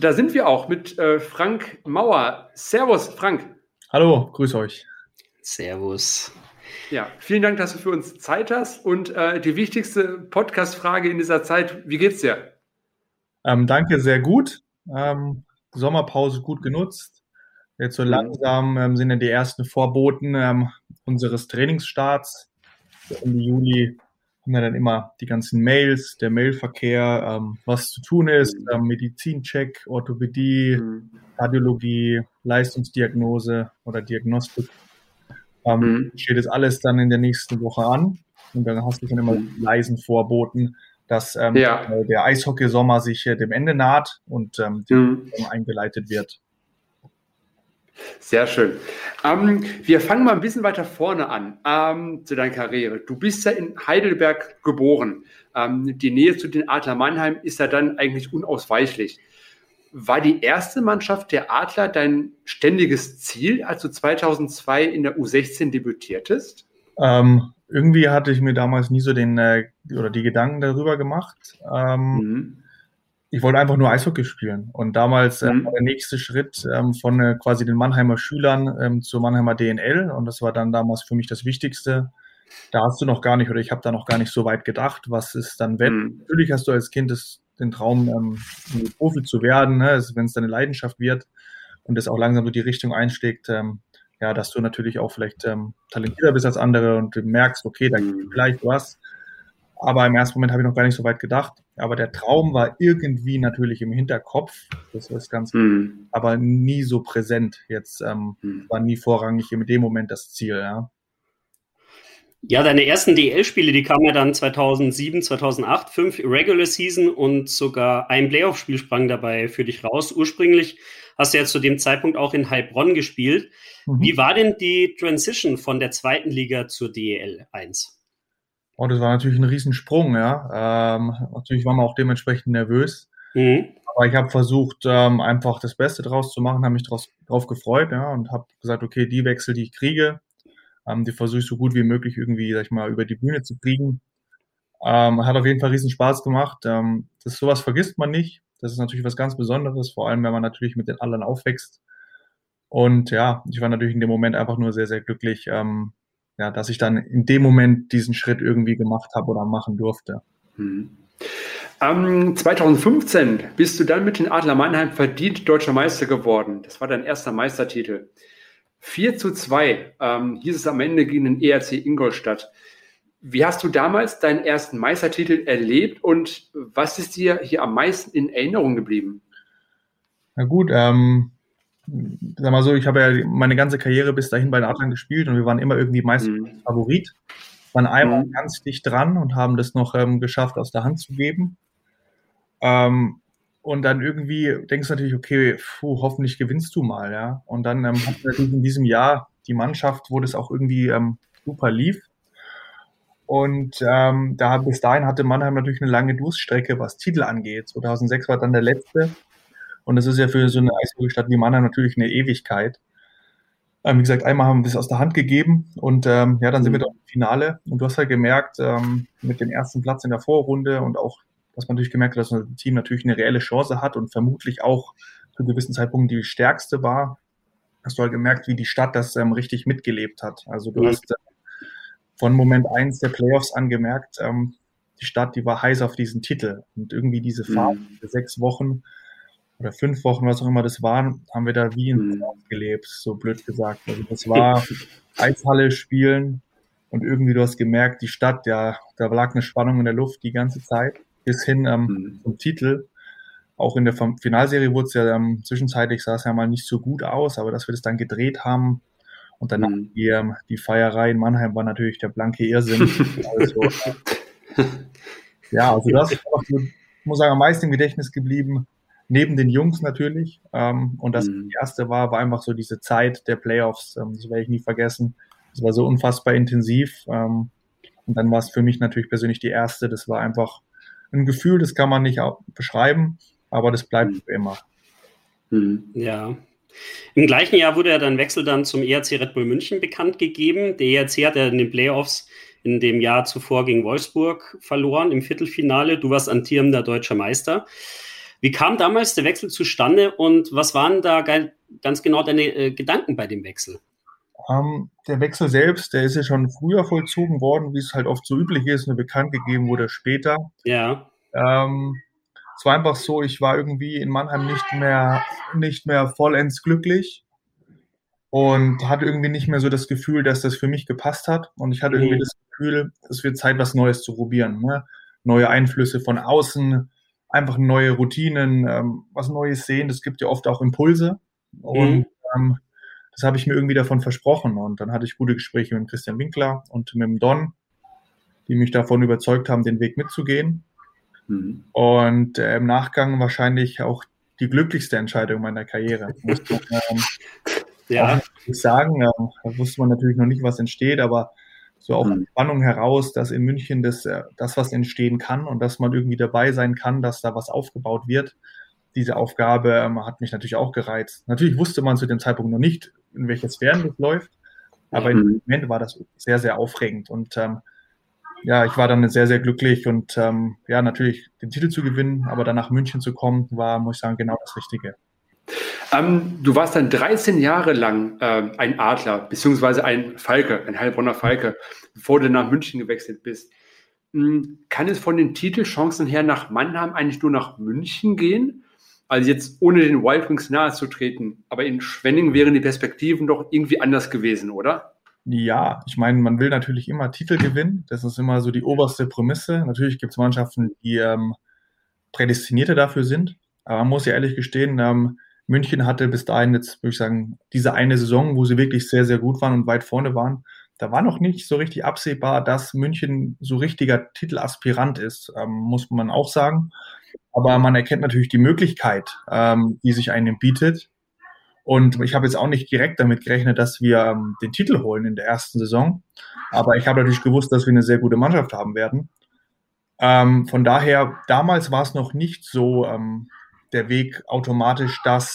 Und da sind wir auch mit Frank Mauer. Servus, Frank. Hallo, grüß euch. Servus. Ja, vielen Dank, dass du für uns Zeit hast. Und die wichtigste Podcast-Frage in dieser Zeit, wie geht's dir? Danke, sehr gut. Sommerpause gut genutzt. Jetzt so langsam sind ja die ersten Vorboten unseres Trainingsstarts. Ende Juli haben wir dann immer die ganzen Mails, der Mailverkehr, was zu tun ist, Medizincheck, Orthopädie, Kardiologie, Leistungsdiagnose oder Diagnostik. Steht das alles dann in der nächsten Woche an und dann hast du dann immer leisen Vorboten, dass der Eishockeysommer sich dem Ende naht und eingeleitet wird. Sehr schön. Wir fangen mal ein bisschen weiter vorne an zu deiner Karriere. Du bist ja in Heidelberg geboren. Die Nähe zu den Adler Mannheim ist ja dann eigentlich unausweichlich. War die erste Mannschaft der Adler dein ständiges Ziel, als du 2002 in der U16 debütiertest? Irgendwie hatte ich mir damals nie so die Gedanken darüber gemacht. Ich wollte einfach nur Eishockey spielen. Und damals war der nächste Schritt von quasi den Mannheimer Schülern zur Mannheimer DNL. Und das war dann damals für mich das Wichtigste. Da hast du noch gar nicht, oder ich habe da noch gar nicht so weit gedacht, was ist dann wenn. Natürlich hast du als Kind den Traum, Profi zu werden, ne? Wenn es deine Leidenschaft wird und es auch langsam so die Richtung einschlägt, dass du natürlich auch vielleicht talentierter bist als andere und du merkst, okay, da geht vielleicht was. Aber im ersten Moment habe ich noch gar nicht so weit gedacht. Aber der Traum war irgendwie natürlich im Hinterkopf. Das ist ganz, aber nie so präsent. Jetzt war nie vorrangig in dem Moment das Ziel, ja. Ja, deine ersten DL-Spiele, die kamen ja dann 2007, 2008, 5 Regular Season und sogar ein Playoff-Spiel sprang dabei für dich raus. Ursprünglich hast du ja zu dem Zeitpunkt auch in Heilbronn gespielt. Wie war denn die Transition von der zweiten Liga zur DEL 1? Oh, das war natürlich ein Riesensprung, ja. Natürlich war man auch dementsprechend nervös. Aber ich habe versucht, einfach das Beste draus zu machen, habe mich drauf gefreut, ja, und habe gesagt, okay, die Wechsel, die ich kriege, die versuche ich so gut wie möglich irgendwie, sag ich mal, über die Bühne zu kriegen. Hat auf jeden Fall riesen Spaß gemacht. Sowas vergisst man nicht. Das ist natürlich was ganz Besonderes, vor allem, wenn man natürlich mit den anderen aufwächst. Und ja, ich war natürlich in dem Moment einfach nur sehr, sehr glücklich, dass ich dann in dem Moment diesen Schritt irgendwie gemacht habe oder machen durfte. 2015 bist du dann mit den Adler Mannheim verdient Deutscher Meister geworden. Das war dein erster Meistertitel. 4:2 hieß es am Ende gegen den ERC Ingolstadt. Wie hast du damals deinen ersten Meistertitel erlebt und was ist dir hier am meisten in Erinnerung geblieben? Na gut, sag mal so, ich habe ja meine ganze Karriere bis dahin bei den Adlern gespielt und wir waren immer irgendwie meistens Favorit. Waren einmal ganz dicht dran und haben das noch geschafft, aus der Hand zu geben. Und dann irgendwie denkst du natürlich, okay, hoffentlich gewinnst du mal, ja. Und dann hat natürlich in diesem Jahr die Mannschaft, wo das auch irgendwie super lief. Und bis dahin hatte Mannheim natürlich eine lange Durststrecke, was Titel angeht. 2006 war dann der letzte. Und das ist ja für so eine Eishockeystadt wie Mannheim natürlich eine Ewigkeit. Wie gesagt, einmal haben wir das aus der Hand gegeben und dann sind wir doch im Finale. Und du hast halt gemerkt, mit dem ersten Platz in der Vorrunde und auch, dass man natürlich gemerkt hat, dass das Team natürlich eine reelle Chance hat und vermutlich auch zu gewissen Zeitpunkten die stärkste war, hast du halt gemerkt, wie die Stadt das richtig mitgelebt hat. Also du hast von Moment 1 der Playoffs angemerkt, die Stadt, die war heiß auf diesen Titel. Und irgendwie diese Phase, 6 Wochen oder 5 Wochen, was auch immer das waren, haben wir da wie in Dorf gelebt, so blöd gesagt. Also das war Eishalle spielen und irgendwie du hast gemerkt, die Stadt, da lag eine Spannung in der Luft die ganze Zeit, bis hin zum Titel. Auch in der Finalserie wurde es ja zwischenzeitlich, sah es ja mal nicht so gut aus, aber dass wir das dann gedreht haben und danach die Feierei in Mannheim war natürlich der blanke Irrsinn. Also das ist einfach so, ich muss sagen, am meisten im Gedächtnis geblieben, neben den Jungs natürlich. Und das erste war einfach so diese Zeit der Playoffs. Das werde ich nie vergessen. Das war so unfassbar intensiv. Und dann war es für mich natürlich persönlich die erste. Das war einfach ein Gefühl, das kann man nicht beschreiben, aber das bleibt für immer. Ja. Im gleichen Jahr wurde ja dein Wechsel dann zum ERC Red Bull München bekannt gegeben. Der ERC hat ja in den Playoffs in dem Jahr zuvor gegen Wolfsburg verloren im Viertelfinale. Du warst amtierender deutscher Meister. Wie kam damals der Wechsel zustande und was waren da ganz genau deine Gedanken bei dem Wechsel? Der Wechsel selbst, der ist ja schon früher vollzogen worden, wie es halt oft so üblich ist, nur bekannt gegeben wurde später. Ja. Es war einfach so, ich war irgendwie in Mannheim nicht mehr vollends glücklich und hatte irgendwie nicht mehr so das Gefühl, dass das für mich gepasst hat. Und ich hatte irgendwie das Gefühl, es wird Zeit, was Neues zu probieren. Ne? Neue Einflüsse von außen, einfach neue Routinen, was Neues sehen. Das gibt ja oft auch Impulse. Und das habe ich mir irgendwie davon versprochen. Und dann hatte ich gute Gespräche mit Christian Winkler und mit dem Don, die mich davon überzeugt haben, den Weg mitzugehen. Und im Nachgang wahrscheinlich auch die glücklichste Entscheidung meiner Karriere. Muss man sagen, da wusste man natürlich noch nicht, was entsteht, aber so auch die Spannung heraus, dass in München das, was entstehen kann und dass man irgendwie dabei sein kann, dass da was aufgebaut wird. Diese Aufgabe hat mich natürlich auch gereizt. Natürlich wusste man zu dem Zeitpunkt noch nicht, in welche Sphären das läuft, aber im Moment war das sehr, sehr aufregend und ich war dann sehr, sehr glücklich und natürlich den Titel zu gewinnen, aber dann nach München zu kommen, war, muss ich sagen, genau das Richtige. Du warst dann 13 Jahre lang ein Adler, beziehungsweise ein Falke, ein Heilbronner Falke, bevor du nach München gewechselt bist. Kann es von den Titelchancen her nach Mannheim eigentlich nur nach München gehen? Also jetzt ohne den Wild Wings nahe zu treten, aber in Schwenning wären die Perspektiven doch irgendwie anders gewesen, oder? Ja, ich meine, man will natürlich immer Titel gewinnen. Das ist immer so die oberste Prämisse. Natürlich gibt es Mannschaften, die prädestinierte dafür sind. Aber man muss ja ehrlich gestehen, München hatte bis dahin jetzt, würde ich sagen, diese eine Saison, wo sie wirklich sehr, sehr gut waren und weit vorne waren. Da war noch nicht so richtig absehbar, dass München so richtiger Titelaspirant ist, muss man auch sagen. Aber man erkennt natürlich die Möglichkeit, die sich einem bietet. Und ich habe jetzt auch nicht direkt damit gerechnet, dass wir den Titel holen in der ersten Saison. Aber ich habe natürlich gewusst, dass wir eine sehr gute Mannschaft haben werden. Von daher, damals war es noch nicht so der Weg automatisch, dass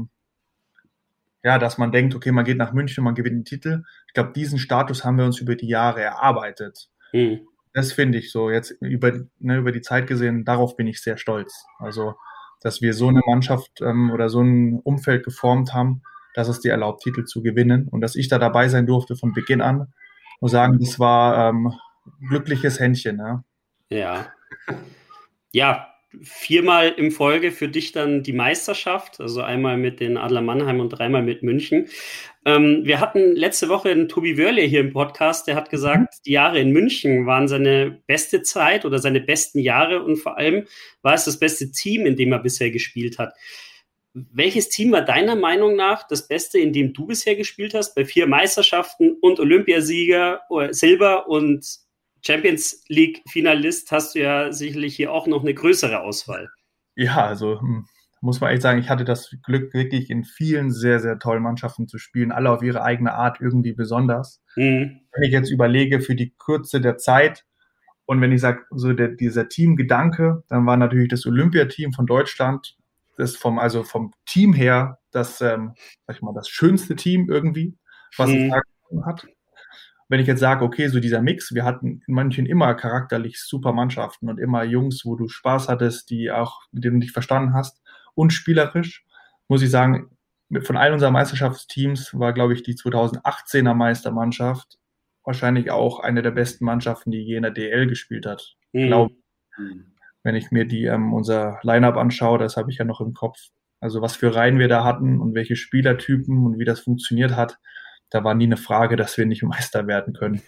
man denkt, okay, man geht nach München, man gewinnt den Titel. Ich glaube, diesen Status haben wir uns über die Jahre erarbeitet. Das finde ich so, jetzt über die Zeit gesehen, darauf bin ich sehr stolz. Also, dass wir so eine Mannschaft oder so ein Umfeld geformt haben, dass es dir erlaubt, Titel zu gewinnen. Und dass ich da dabei sein durfte von Beginn an, muss sagen, das war glückliches Händchen. Ja. Ja, 4-mal in Folge für dich dann die Meisterschaft, also einmal mit den Adler Mannheim und 3-mal mit München. Wir hatten letzte Woche einen Tobi Wörle hier im Podcast, der hat gesagt, die Jahre in München waren seine beste Zeit oder seine besten Jahre und vor allem war es das beste Team, in dem er bisher gespielt hat. Welches Team war deiner Meinung nach das Beste, in dem du bisher gespielt hast? Bei 4 Meisterschaften und Olympiasieger, Silber und Champions League-Finalist hast du ja sicherlich hier auch noch eine größere Auswahl. Ja, also muss man echt sagen, ich hatte das Glück, wirklich in vielen sehr, sehr tollen Mannschaften zu spielen, alle auf ihre eigene Art irgendwie besonders. Wenn ich jetzt überlege, für die Kürze der Zeit und wenn ich sage, so dieser Teamgedanke, dann war natürlich das Olympiateam von Deutschland, das vom Team her, das schönste Team irgendwie, was es da hat. Wenn ich jetzt sage, okay, so dieser Mix, wir hatten in München immer charakterlich super Mannschaften und immer Jungs, wo du Spaß hattest, mit denen du dich verstanden hast und spielerisch, muss ich sagen, von all unseren Meisterschaftsteams war, glaube ich, die 2018er Meistermannschaft wahrscheinlich auch eine der besten Mannschaften, die je in der DL gespielt hat. Glaube ich. Wenn ich mir unser Line-Up anschaue, das habe ich ja noch im Kopf. Also was für Reihen wir da hatten und welche Spielertypen und wie das funktioniert hat. Da war nie eine Frage, dass wir nicht Meister werden können.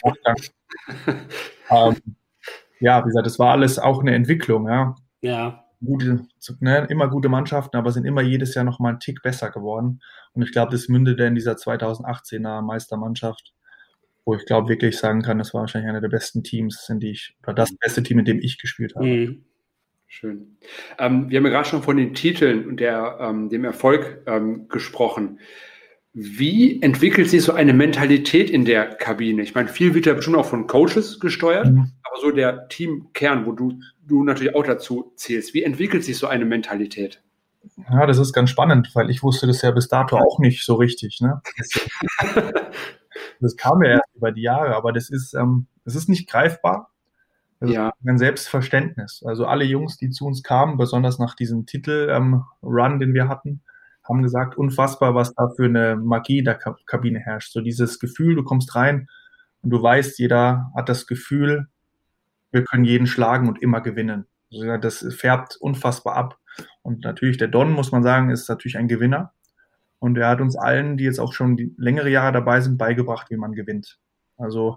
Wie gesagt, das war alles auch eine Entwicklung. Ja. Immer gute Mannschaften, aber sind immer jedes Jahr noch mal einen Tick besser geworden. Und ich glaube, das mündete in dieser 2018er Meistermannschaft, wo ich glaube, wirklich sagen kann, das war wahrscheinlich einer der besten Teams, oder das beste Team, in dem ich gespielt habe. Schön. Wir haben ja gerade schon von den Titeln und dem Erfolg gesprochen. Wie entwickelt sich so eine Mentalität in der Kabine? Ich meine, viel wird ja bestimmt auch von Coaches gesteuert, aber so der Teamkern, wo du natürlich auch dazu zählst, wie entwickelt sich so eine Mentalität? Ja, das ist ganz spannend, weil ich wusste das ja bis dato auch nicht so richtig. Ne? Das kam ja erst über die Jahre, aber das ist nicht greifbar. Das Ja. ist ein Selbstverständnis. Also alle Jungs, die zu uns kamen, besonders nach diesem Titel-Run, den wir hatten, haben gesagt, unfassbar, was da für eine Magie in der Kabine herrscht. So dieses Gefühl, du kommst rein und du weißt, jeder hat das Gefühl, wir können jeden schlagen und immer gewinnen. Also ja, das färbt unfassbar ab. Und natürlich der Don, muss man sagen, ist natürlich ein Gewinner. Und er hat uns allen, die jetzt auch schon die längere Jahre dabei sind, beigebracht, wie man gewinnt. Also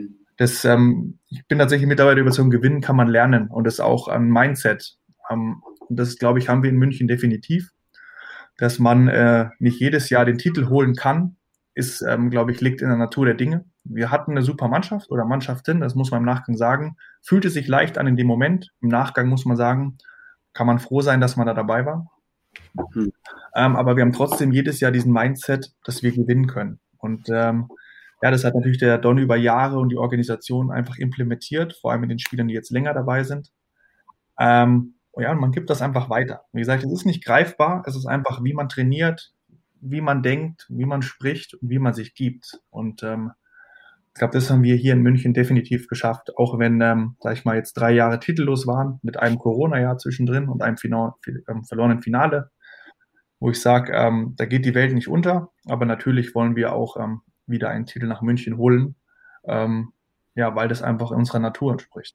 ich bin tatsächlich mittlerweile überzeugt, gewinnen kann man lernen. Und das ist auch ein Mindset. Und das, glaube ich, haben wir in München definitiv. Dass man nicht jedes Jahr den Titel holen kann, ist, glaube ich, liegt in der Natur der Dinge. Wir hatten eine super Mannschaft oder Mannschaften, das muss man im Nachgang sagen, fühlte sich leicht an in dem Moment. Im Nachgang muss man sagen, kann man froh sein, dass man da dabei war. Aber wir haben trotzdem jedes Jahr diesen Mindset, dass wir gewinnen können. Und ja, das hat natürlich der Don über Jahre und die Organisation einfach implementiert, vor allem mit den Spielern, die jetzt länger dabei sind. Ja, und man gibt das einfach weiter. Wie gesagt, es ist nicht greifbar, es ist einfach, wie man trainiert, wie man denkt, wie man spricht und wie man sich gibt. Und ich glaube, das haben wir hier in München definitiv geschafft, auch wenn, sag ich mal, jetzt 3 Jahre titellos waren, mit einem Corona-Jahr zwischendrin und einem verlorenen Finale, wo ich sage, da geht die Welt nicht unter, aber natürlich wollen wir auch wieder einen Titel nach München holen, ja, weil das einfach unserer Natur entspricht.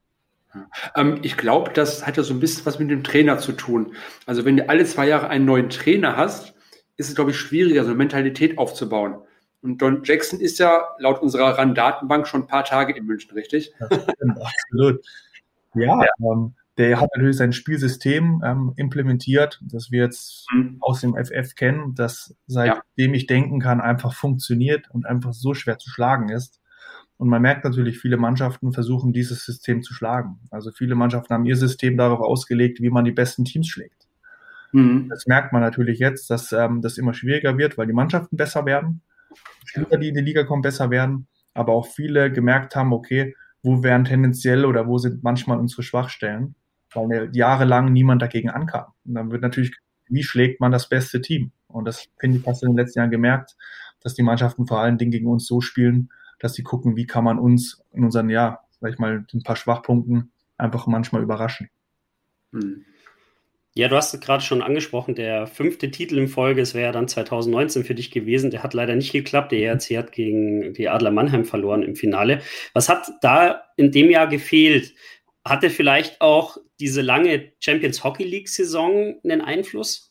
Ich glaube, das hat ja so ein bisschen was mit dem Trainer zu tun. Also wenn du alle 2 Jahre einen neuen Trainer hast, ist es, glaube ich, schwieriger, so eine Mentalität aufzubauen. Und Don Jackson ist ja laut unserer RAN-Datenbank schon ein paar Tage in München, richtig? Das stimmt, absolut. Ja, der hat natürlich sein Spielsystem implementiert, das wir jetzt aus dem FF kennen, das seitdem ich denken kann, einfach funktioniert und einfach so schwer zu schlagen ist. Und man merkt natürlich, viele Mannschaften versuchen, dieses System zu schlagen. Also viele Mannschaften haben ihr System darauf ausgelegt, wie man die besten Teams schlägt. Das merkt man natürlich jetzt, dass das immer schwieriger wird, weil die Mannschaften besser werden, Spieler, die in die Liga kommen, besser werden, aber auch viele gemerkt haben, okay, wo wären tendenziell oder wo sind manchmal unsere Schwachstellen, weil jahrelang niemand dagegen ankam. Und dann wird natürlich, wie schlägt man das beste Team? Und das, finde ich, hast du in den letzten Jahren gemerkt, dass die Mannschaften vor allen Dingen gegen uns so spielen, dass sie gucken, wie kann man uns in unseren, ja, sag ich mal, ein paar Schwachpunkten einfach manchmal überraschen. Ja, du hast es gerade schon angesprochen, der 5. Titel in Folge, es wäre ja dann 2019 für dich gewesen, der hat leider nicht geklappt, der ERC hat gegen die Adler Mannheim verloren im Finale. Was hat da in dem Jahr gefehlt? Hatte vielleicht auch diese lange Champions Hockey League Saison einen Einfluss?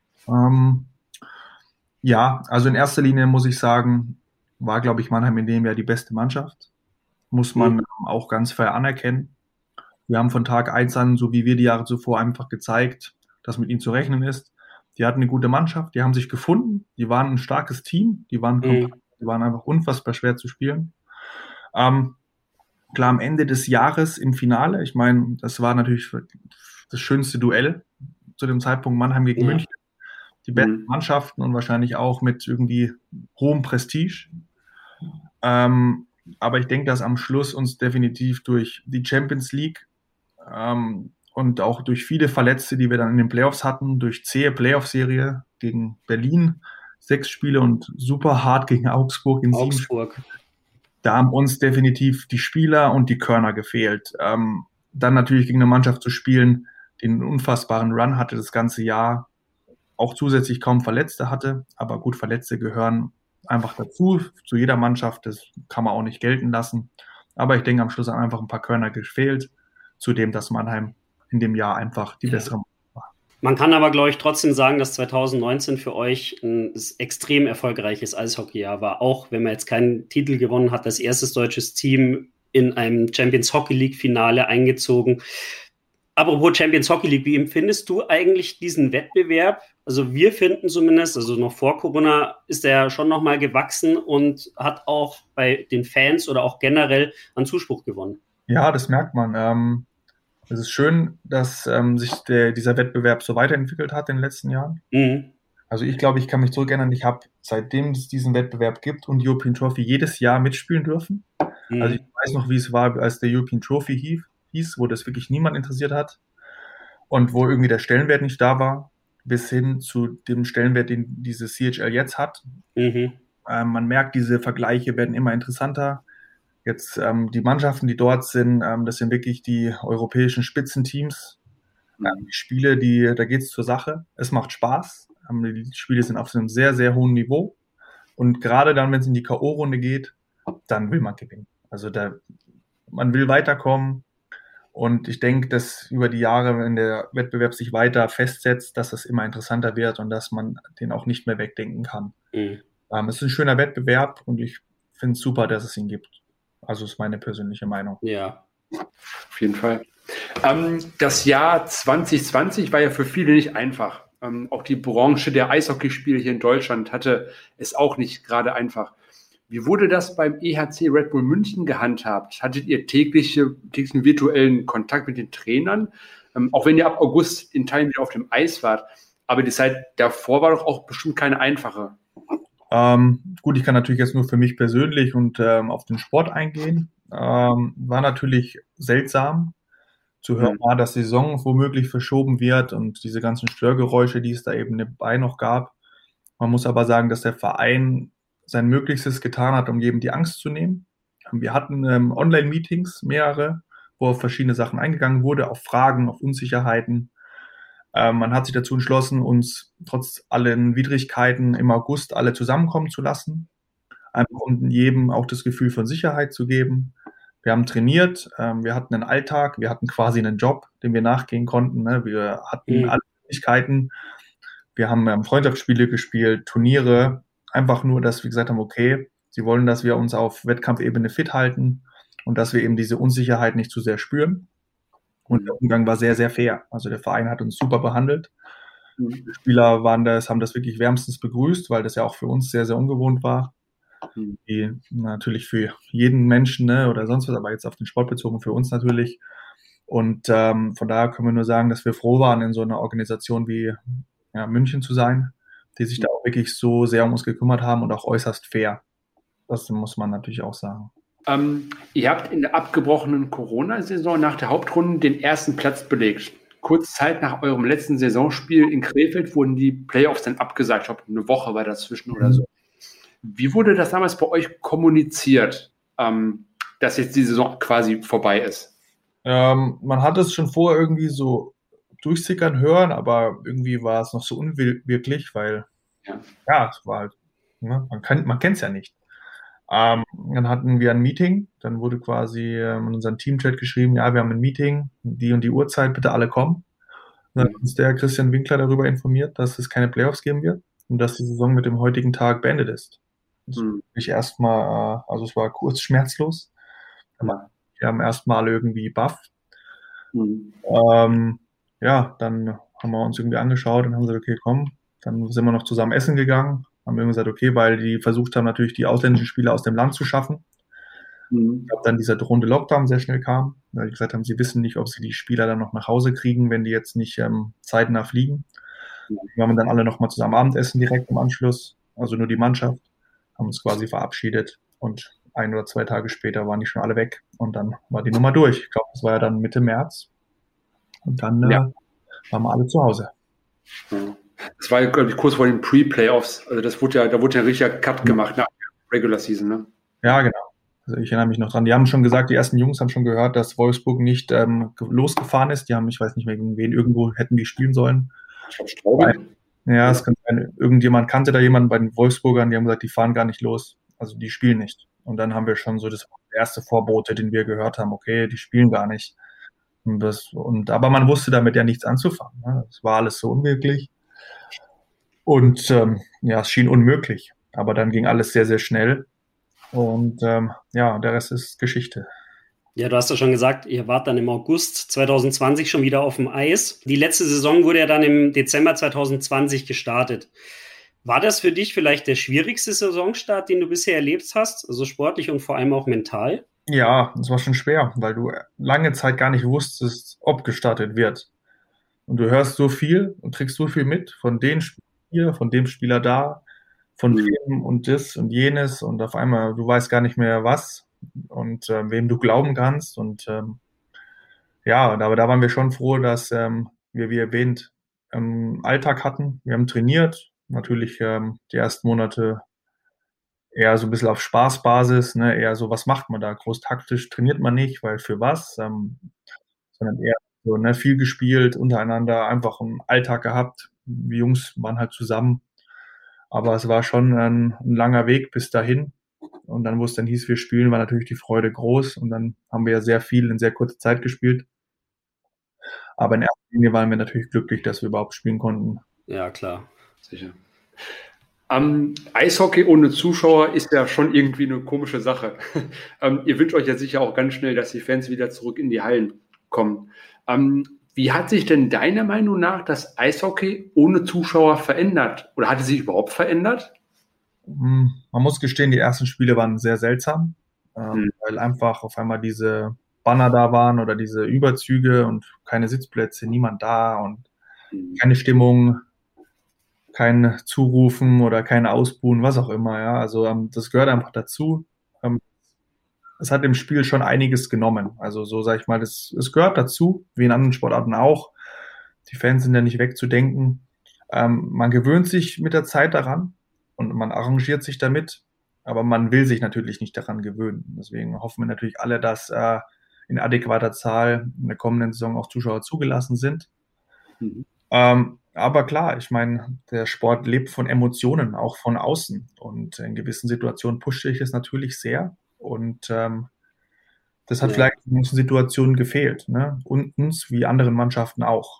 Ja, also in erster Linie muss ich sagen, war, glaube ich, Mannheim in dem Jahr die beste Mannschaft. Muss man auch ganz fair anerkennen. Wir haben von Tag 1 an, so wie wir die Jahre zuvor, einfach gezeigt, dass mit ihnen zu rechnen ist. Die hatten eine gute Mannschaft, die haben sich gefunden, die waren ein starkes Team, die waren kompakt, die waren einfach unfassbar schwer zu spielen. Klar, am Ende des Jahres im Finale, ich meine, das war natürlich das schönste Duell zu dem Zeitpunkt, Mannheim gegen München. Die besten Mannschaften und wahrscheinlich auch mit irgendwie hohem Prestige. Aber ich denke, dass am Schluss uns definitiv durch die Champions League und auch durch viele Verletzte, die wir dann in den Playoffs hatten, durch zähe Playoff-Serie gegen Berlin, 6 Spiele und super hart gegen Augsburg in 7 Spielen. Da haben uns definitiv die Spieler und die Körner gefehlt. Dann natürlich gegen eine Mannschaft zu spielen, die einen unfassbaren Run hatte das ganze Jahr, auch zusätzlich kaum Verletzte hatte, aber gut, Verletzte gehören einfach dazu, zu jeder Mannschaft, das kann man auch nicht gelten lassen. Aber ich denke, am Schluss haben einfach ein paar Körner gefehlt, zudem, dass Mannheim in dem Jahr einfach die bessere Mannschaft war. Man kann aber, glaube ich, trotzdem sagen, dass 2019 für euch ein extrem erfolgreiches Eishockeyjahr war, auch wenn man jetzt keinen Titel gewonnen hat, als erstes deutsches Team in einem Champions Hockey League Finale eingezogen. Apropos Champions Hockey League, wie empfindest du eigentlich diesen Wettbewerb? Also wir finden zumindest, also noch vor Corona ist er schon nochmal gewachsen und hat auch bei den Fans oder auch generell an Zuspruch gewonnen. Ja, das merkt man. Es ist schön, dass sich dieser Wettbewerb so weiterentwickelt hat in den letzten Jahren. Also ich glaube, ich kann mich zurückerinnern, ich habe, seitdem es diesen Wettbewerb gibt und European Trophy jedes Jahr mitspielen dürfen. Also ich weiß noch, wie es war, als der European Trophy hieß, wo das wirklich niemand interessiert hat und wo irgendwie der Stellenwert nicht da war, bis hin zu dem Stellenwert, den diese CHL jetzt hat. Man merkt, diese Vergleiche werden immer interessanter. Jetzt die Mannschaften, die dort sind, das sind wirklich die europäischen Spitzenteams. Die Spiele, da geht es zur Sache. Es macht Spaß. Die Spiele sind auf einem sehr, sehr hohen Niveau. Und gerade dann, wenn es in die K.O.-Runde geht, dann will man gewinnen. Also man will weiterkommen. Und ich denke, dass über die Jahre, wenn der Wettbewerb sich weiter festsetzt, dass das immer interessanter wird und dass man den auch nicht mehr wegdenken kann. Es ist ein schöner Wettbewerb und ich finde es super, dass es ihn gibt. Also ist meine persönliche Meinung. Ja. Auf jeden Fall. Das Jahr 2020 war ja für viele nicht einfach. Auch die Branche der Eishockeyspiele hier in Deutschland hatte es auch nicht gerade einfach. Wie wurde das beim EHC Red Bull München gehandhabt? Hattet ihr täglichen virtuellen Kontakt mit den Trainern? Auch wenn ihr ab August in Teilen wieder auf dem Eis wart. Aber die Zeit davor war doch auch bestimmt keine einfache. Gut, ich kann natürlich jetzt nur für mich persönlich und auf den Sport eingehen. War natürlich seltsam zu hören, dass die Saison womöglich verschoben wird und diese ganzen Störgeräusche, die es da eben nebenbei noch gab. Man muss aber sagen, dass der Verein sein Möglichstes getan hat, um jedem die Angst zu nehmen. Wir hatten Online-Meetings, mehrere, wo auf verschiedene Sachen eingegangen wurde, auf Fragen, auf Unsicherheiten. Man hat sich dazu entschlossen, uns trotz allen Widrigkeiten im August alle zusammenkommen zu lassen, einfach um jedem auch das Gefühl von Sicherheit zu geben. Wir haben trainiert, wir hatten einen Alltag, wir hatten quasi einen Job, dem wir nachgehen konnten. Ne? Wir hatten alle Möglichkeiten. Wir haben Freundschaftsspiele gespielt, Turniere, einfach nur, dass wir gesagt haben, okay, sie wollen, dass wir uns auf Wettkampfebene fit halten und dass wir eben diese Unsicherheit nicht zu sehr spüren. Und der Umgang war sehr, sehr fair. Also der Verein hat uns super behandelt. Die Spieler haben das wirklich wärmstens begrüßt, weil das ja auch für uns sehr, sehr ungewohnt war. Die natürlich für jeden Menschen, ne, oder sonst was, aber jetzt auf den Sport bezogen für uns natürlich. Und von daher können wir nur sagen, dass wir froh waren, in so einer Organisation wie München zu sein, die sich da auch wirklich so sehr um uns gekümmert haben und auch äußerst fair. Das muss man natürlich auch sagen. Ihr habt in der abgebrochenen Corona-Saison nach der Hauptrunde den ersten Platz belegt. Kurz Zeit nach eurem letzten Saisonspiel in Krefeld wurden die Playoffs dann abgesagt. Ich glaube, eine Woche war dazwischen oder so. Wie wurde das damals bei euch kommuniziert, dass jetzt die Saison quasi vorbei ist? Man hat es schon vorher irgendwie so durchsickern hören, aber irgendwie war es noch so unwirklich, weil es war halt, ne, man kennt es ja nicht. Dann hatten wir ein Meeting, dann wurde quasi in unseren Teamchat geschrieben, ja, wir haben ein Meeting, die und die Uhrzeit, bitte alle kommen. Dann hat uns der Christian Winkler darüber informiert, dass es keine Playoffs geben wird und dass die Saison mit dem heutigen Tag beendet ist. Das ich erstmal, also es war kurz schmerzlos. Wir haben erstmal irgendwie baff. Dann haben wir uns irgendwie angeschaut und haben gesagt, okay, komm, dann sind wir noch zusammen essen gegangen. Haben wir gesagt, okay, weil die versucht haben, natürlich die ausländischen Spieler aus dem Land zu schaffen. Ich glaube, dann dieser drohende Lockdown sehr schnell kam, weil die gesagt haben, sie wissen nicht, ob sie die Spieler dann noch nach Hause kriegen, wenn die jetzt nicht zeitnah fliegen. Wir haben dann alle nochmal zusammen Abendessen direkt im Anschluss, also nur die Mannschaft, haben uns quasi verabschiedet und 1 oder 2 Tage später waren die schon alle weg und dann war die Nummer durch. Ich glaube, das war ja dann Mitte März und dann waren wir alle zu Hause. Das war, glaube ich, kurz vor den Pre-Playoffs. Also da wurde ja ein richtiger Cut gemacht nach der Regular Season, ne? Ja, genau. Also ich erinnere mich noch dran. Die haben schon gesagt, die ersten Jungs haben schon gehört, dass Wolfsburg nicht losgefahren ist. Die haben, ich weiß nicht mehr, gegen wen irgendwo hätten die spielen sollen. Ich glaube, Straubing. Ja, es kann sein, irgendjemand kannte da jemanden bei den Wolfsburgern, die haben gesagt, die fahren gar nicht los. Also die spielen nicht. Und dann haben wir schon so das erste Vorbote, den wir gehört haben, okay, die spielen gar nicht. Aber man wusste damit ja nichts anzufangen. Ne? Es war alles so unwirklich. Und es schien unmöglich. Aber dann ging alles sehr, sehr schnell. Und der Rest ist Geschichte. Ja, du hast ja schon gesagt, ihr wart dann im August 2020 schon wieder auf dem Eis. Die letzte Saison wurde ja dann im Dezember 2020 gestartet. War das für dich vielleicht der schwierigste Saisonstart, den du bisher erlebt hast? Also sportlich und vor allem auch mental? Ja, das war schon schwer, weil du lange Zeit gar nicht wusstest, ob gestartet wird. Und du hörst so viel und kriegst so viel mit von den Spielern hier, von dem Spieler da, von dem und das und jenes und auf einmal, du weißt gar nicht mehr was und wem du glauben kannst und aber da waren wir schon froh, dass wir, wie erwähnt, Alltag hatten. Wir haben trainiert, natürlich die ersten Monate eher so ein bisschen auf Spaßbasis, ne? Eher so, was macht man da? Groß taktisch trainiert man nicht, weil für was? Sondern eher so, ne, viel gespielt, untereinander, einfach einen Alltag gehabt. Die Jungs waren halt zusammen. Aber es war schon ein langer Weg bis dahin. Und dann, wo es dann hieß, wir spielen, war natürlich die Freude groß. Und dann haben wir ja sehr viel in sehr kurzer Zeit gespielt. Aber in erster Linie waren wir natürlich glücklich, dass wir überhaupt spielen konnten. Ja, klar. Sicher. Eishockey ohne Zuschauer ist ja schon irgendwie eine komische Sache. Ihr wünscht euch ja sicher auch ganz schnell, dass die Fans wieder zurück in die Hallen kommen. Wie hat sich denn deiner Meinung nach das Eishockey ohne Zuschauer verändert? Oder hat es sich überhaupt verändert? Man muss gestehen, die ersten Spiele waren sehr seltsam, weil einfach auf einmal diese Banner da waren oder diese Überzüge und keine Sitzplätze, niemand da und keine Stimmung, kein Zurufen oder kein Ausbuhen, was auch immer. Ja, also das gehört einfach dazu. Es hat im Spiel schon einiges genommen. Also so sage ich mal, es gehört dazu, wie in anderen Sportarten auch. Die Fans sind ja nicht wegzudenken. Man gewöhnt sich mit der Zeit daran und man arrangiert sich damit, aber man will sich natürlich nicht daran gewöhnen. Deswegen hoffen wir natürlich alle, dass in adäquater Zahl in der kommenden Saison auch Zuschauer zugelassen sind. Aber klar, ich meine, der Sport lebt von Emotionen, auch von außen. Und in gewissen Situationen pushe ich es natürlich sehr. Und das hat vielleicht in manchen Situationen gefehlt, ne? Und uns wie anderen Mannschaften auch.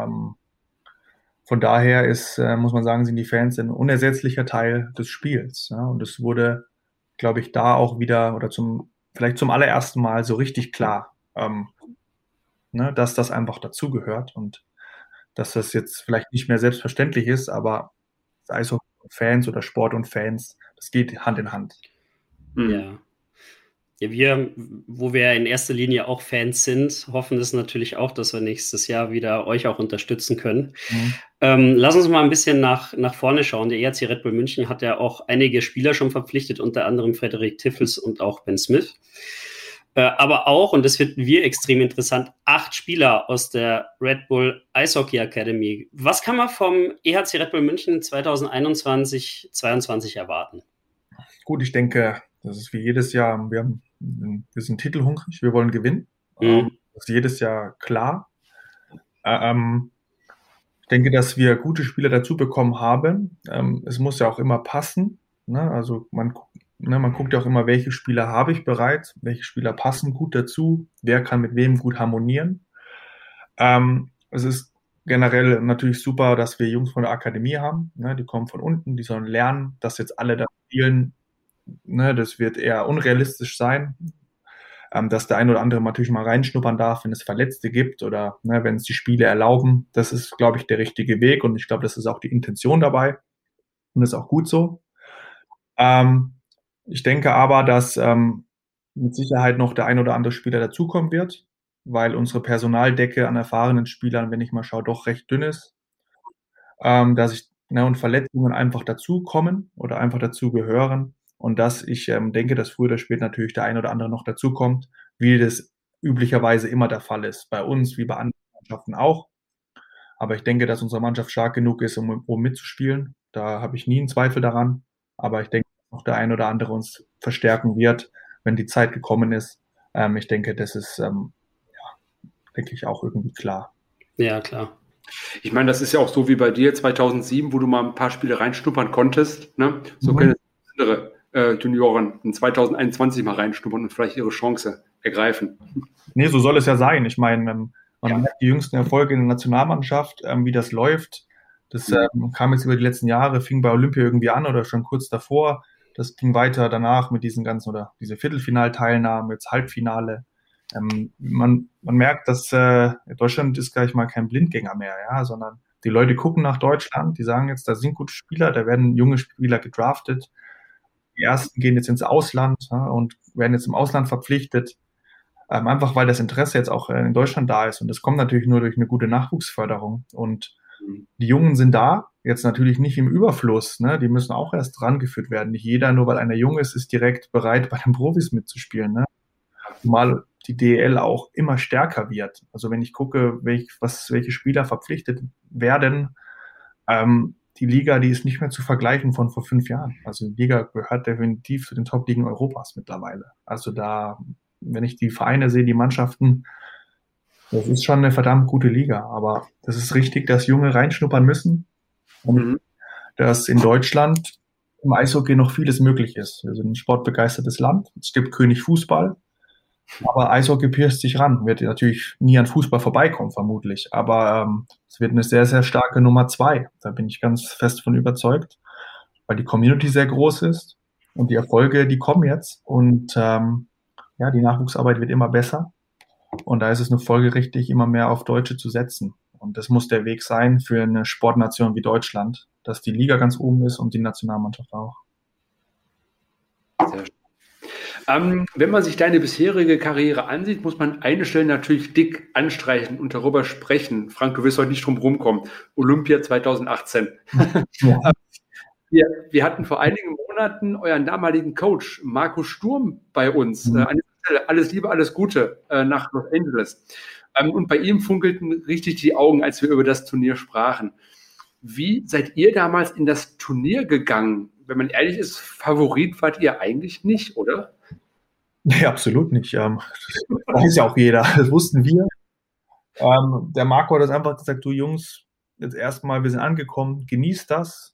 Von daher muss man sagen, sind die Fans ein unersetzlicher Teil des Spiels. Ja? Und es wurde, glaube ich, da auch wieder oder vielleicht zum allerersten Mal so richtig klar, ne, dass das einfach dazugehört und dass das jetzt vielleicht nicht mehr selbstverständlich ist, aber Eishockey und Fans oder Sport und Fans, das geht Hand in Hand. Ja. Ja, wir, wo wir in erster Linie auch Fans sind, hoffen es natürlich auch, dass wir nächstes Jahr wieder euch auch unterstützen können. Lass uns mal ein bisschen nach vorne schauen. Der EHC Red Bull München hat ja auch einige Spieler schon verpflichtet, unter anderem Frederik Tiffels und auch Ben Smith. Aber auch, und das finden wir extrem interessant, 8 Spieler aus der Red Bull Eishockey Academy. Was kann man vom EHC Red Bull München 2021-22 erwarten? Gut, ich denke, das ist wie jedes Jahr, wir sind titelhungrig, wir wollen gewinnen. Das ist jedes Jahr klar. Ich denke, dass wir gute Spieler dazu bekommen haben. Es muss ja auch immer passen. Ne? Also man guckt ja auch immer, welche Spieler habe ich bereits, welche Spieler passen gut dazu, wer kann mit wem gut harmonieren. Es ist generell natürlich super, dass wir Jungs von der Akademie haben. Ne? Die kommen von unten, die sollen lernen, dass jetzt alle da spielen. Ne, das wird eher unrealistisch sein, dass der ein oder andere natürlich mal reinschnuppern darf, wenn es Verletzte gibt oder ne, wenn es die Spiele erlauben. Das ist, glaube ich, der richtige Weg und ich glaube, das ist auch die Intention dabei und das ist auch gut so. Ich denke aber, dass mit Sicherheit noch der ein oder andere Spieler dazukommen wird, weil unsere Personaldecke an erfahrenen Spielern, wenn ich mal schaue, doch recht dünn ist. Und Verletzungen einfach dazukommen oder einfach dazu gehören. Und dass ich denke, dass früher oder später natürlich der ein oder andere noch dazukommt, wie das üblicherweise immer der Fall ist. Bei uns wie bei anderen Mannschaften auch. Aber ich denke, dass unsere Mannschaft stark genug ist, um mitzuspielen. Da habe ich nie einen Zweifel daran. Aber ich denke, dass noch der ein oder andere uns verstärken wird, wenn die Zeit gekommen ist. Ich denke, das ist, denke ich, auch irgendwie klar. Ja, klar. Ich meine, das ist ja auch so wie bei dir 2007, wo du mal ein paar Spiele reinschnuppern konntest. Ne? So können andere Junioren in 2021 mal reinschnuppern und vielleicht ihre Chance ergreifen. Nee, so soll es ja sein. Ich meine, man merkt die jüngsten Erfolge in der Nationalmannschaft, wie das läuft. Das kam jetzt über die letzten Jahre, fing bei Olympia irgendwie an oder schon kurz davor. Das ging weiter danach mit diesen ganzen oder diese Viertelfinalteilnahmen, jetzt Halbfinale. Man merkt, dass Deutschland ist gleich mal kein Blindgänger mehr, ja, sondern die Leute gucken nach Deutschland, die sagen jetzt, da sind gute Spieler, da werden junge Spieler gedraftet. Die ersten gehen jetzt ins Ausland und werden jetzt im Ausland verpflichtet, einfach weil das Interesse jetzt auch in Deutschland da ist. Und das kommt natürlich nur durch eine gute Nachwuchsförderung. Und die Jungen sind da, jetzt natürlich nicht im Überfluss. Ne? Die müssen auch erst rangeführt werden. Nicht jeder, nur weil einer jung ist direkt bereit, bei den Profis mitzuspielen. Ne? Zumal die DEL auch immer stärker wird. Also wenn ich gucke, welche Spieler verpflichtet werden, die Liga, die ist nicht mehr zu vergleichen von vor 5 Jahren. Also die Liga gehört definitiv zu den Top-Ligen Europas mittlerweile. Also da, wenn ich die Vereine sehe, die Mannschaften, das ist schon eine verdammt gute Liga. Aber das ist richtig, dass Junge reinschnuppern müssen und dass in Deutschland im Eishockey noch vieles möglich ist. Wir sind ein sportbegeistertes Land. Es gibt König Fußball. Aber Eishockey pirscht sich ran, wird natürlich nie an Fußball vorbeikommen, vermutlich. Aber es wird eine sehr, sehr starke Nummer 2. Da bin ich ganz fest von überzeugt, weil die Community sehr groß ist und die Erfolge, die kommen jetzt. Und ja, die Nachwuchsarbeit wird immer besser. Und da ist es nur folgerichtig, immer mehr auf Deutsche zu setzen. Und das muss der Weg sein für eine Sportnation wie Deutschland, dass die Liga ganz oben ist und die Nationalmannschaft auch. Sehr schön. Wenn man sich deine bisherige Karriere ansieht, muss man eine Stelle natürlich dick anstreichen und darüber sprechen. Frank, du wirst heute nicht drum rumkommen. Olympia 2018. Ja. Wir hatten vor einigen Monaten euren damaligen Coach Marco Sturm bei uns. An dieser Stelle alles Liebe, alles Gute nach Los Angeles. Und bei ihm funkelten richtig die Augen, als wir über das Turnier sprachen. Wie seid ihr damals in das Turnier gegangen? Wenn man ehrlich ist, Favorit wart ihr eigentlich nicht, oder? Nee, absolut nicht. Das weiß ja auch jeder. Das wussten wir. Der Marco hat das einfach gesagt, du Jungs, jetzt erstmal, wir sind angekommen, genießt das.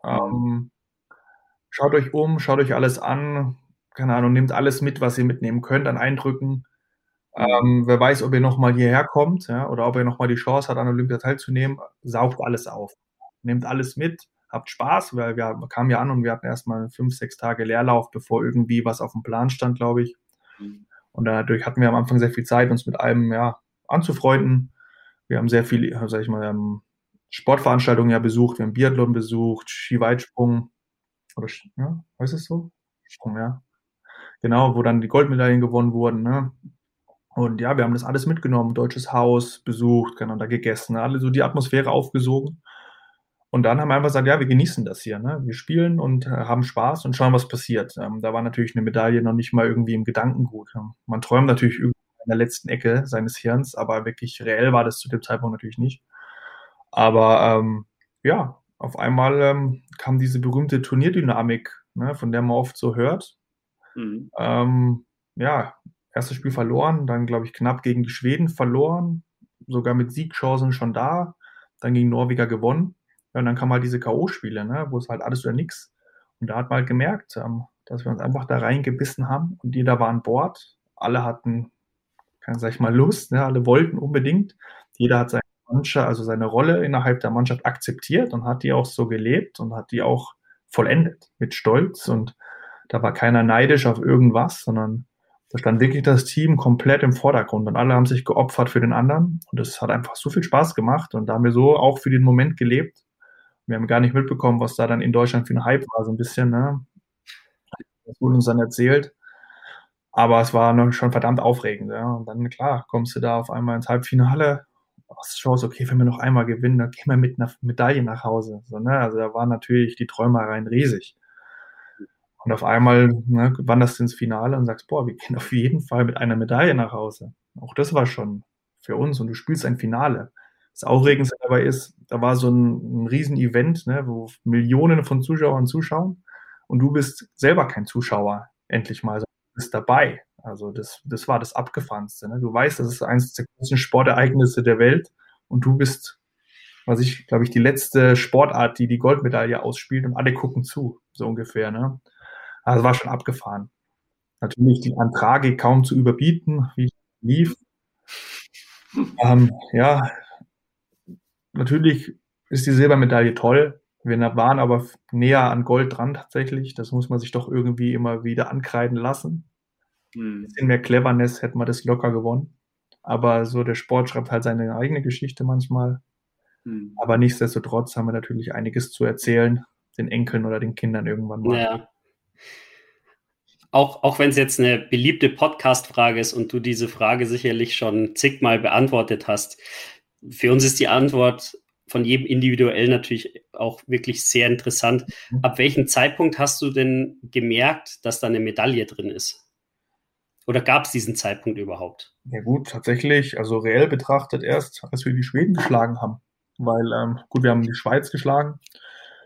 Schaut euch um, schaut euch alles an. Keine Ahnung, nehmt alles mit, was ihr mitnehmen könnt an Eindrücken. Wer weiß, ob ihr nochmal hierher kommt, ja, oder ob ihr nochmal die Chance hat, an Olympia teilzunehmen. Saugt alles auf. Nehmt alles mit. Habt Spaß, weil wir kamen ja an und wir hatten erstmal 5-6 Tage Leerlauf, bevor irgendwie was auf dem Plan stand, glaube ich. Und dadurch hatten wir am Anfang sehr viel Zeit, uns mit allem anzufreunden. Wir haben sehr viel, sag ich mal, Sportveranstaltungen ja besucht. Wir haben Biathlon besucht, Skiweitsprung. Oder, ja, heißt es so? Sprung, ja. Genau, wo dann die Goldmedaillen gewonnen wurden, ne? Und ja, wir haben das alles mitgenommen, Deutsches Haus besucht, da gegessen, alle so die Atmosphäre aufgesogen. Und dann haben wir einfach gesagt, ja, wir genießen das hier, ne? Wir spielen und haben Spaß und schauen, was passiert. Da war natürlich eine Medaille noch nicht mal irgendwie im Gedankengut. Man träumt natürlich irgendwie in der letzten Ecke seines Hirns, aber wirklich reell war das zu dem Zeitpunkt natürlich nicht. Aber ja, auf einmal kam diese berühmte Turnierdynamik, ne, von der man oft so hört. Ja, erstes Spiel verloren, dann, glaube ich, knapp gegen die Schweden verloren, sogar mit Siegchancen schon da, dann gegen Norweger gewonnen. Ja, und dann kam halt diese K.O.-Spiele, ne, wo es halt alles oder nichts. Und da hat man halt gemerkt, dass wir uns einfach da reingebissen haben und jeder war an Bord. Alle hatten, sag ich mal, Lust, ne, alle wollten unbedingt. Jeder hat seine Rolle innerhalb der Mannschaft akzeptiert und hat die auch so gelebt und hat die auch vollendet mit Stolz. Und da war keiner neidisch auf irgendwas, sondern da stand wirklich das Team komplett im Vordergrund und alle haben sich geopfert für den anderen. Und das hat einfach so viel Spaß gemacht und da haben wir so auch für den Moment gelebt. Wir haben gar nicht mitbekommen, was da dann in Deutschland für ein Hype war, so ein bisschen, ne? Das wurde uns dann erzählt. Aber es war noch schon verdammt aufregend, ja. Und dann, klar, kommst du da auf einmal ins Halbfinale, schaust, okay, wenn wir noch einmal gewinnen, dann gehen wir mit einer Medaille nach Hause. So, ne? Also da waren natürlich die Träumereien riesig. Und auf einmal, ne, wanderst du ins Finale und sagst, boah, wir gehen auf jeden Fall mit einer Medaille nach Hause. Auch das war schon für uns und du spielst ein Finale. Das Aufregendste dabei ist, da war so ein Riesen-Event, ne, wo Millionen von Zuschauern zuschauen und du bist selber kein Zuschauer, endlich mal, sondern du bist dabei. Also das war das Abgefahrenste. Ne? Du weißt, das ist eines der größten Sportereignisse der Welt und du bist, glaube ich, die letzte Sportart, die Goldmedaille ausspielt und alle gucken zu, so ungefähr. Ne? Also war schon abgefahren. Natürlich die Tragik kaum zu überbieten, wie es lief. Ja, natürlich ist die Silbermedaille toll. Wir waren aber näher an Gold dran tatsächlich. Das muss man sich doch irgendwie immer wieder ankreiden lassen. Ein bisschen mehr Cleverness hätte man das locker gewonnen. Aber so der Sport schreibt halt seine eigene Geschichte manchmal. Aber nichtsdestotrotz haben wir natürlich einiges zu erzählen, den Enkeln oder den Kindern irgendwann mal. Ja. Auch wenn es jetzt eine beliebte Podcast-Frage ist und du diese Frage sicherlich schon zigmal beantwortet hast, für uns ist die Antwort von jedem individuell natürlich auch wirklich sehr interessant. Ab welchem Zeitpunkt hast du denn gemerkt, dass da eine Medaille drin ist? Oder gab es diesen Zeitpunkt überhaupt? Ja gut, tatsächlich, also reell betrachtet erst, als wir die Schweden geschlagen haben. Weil, gut, wir haben die Schweiz geschlagen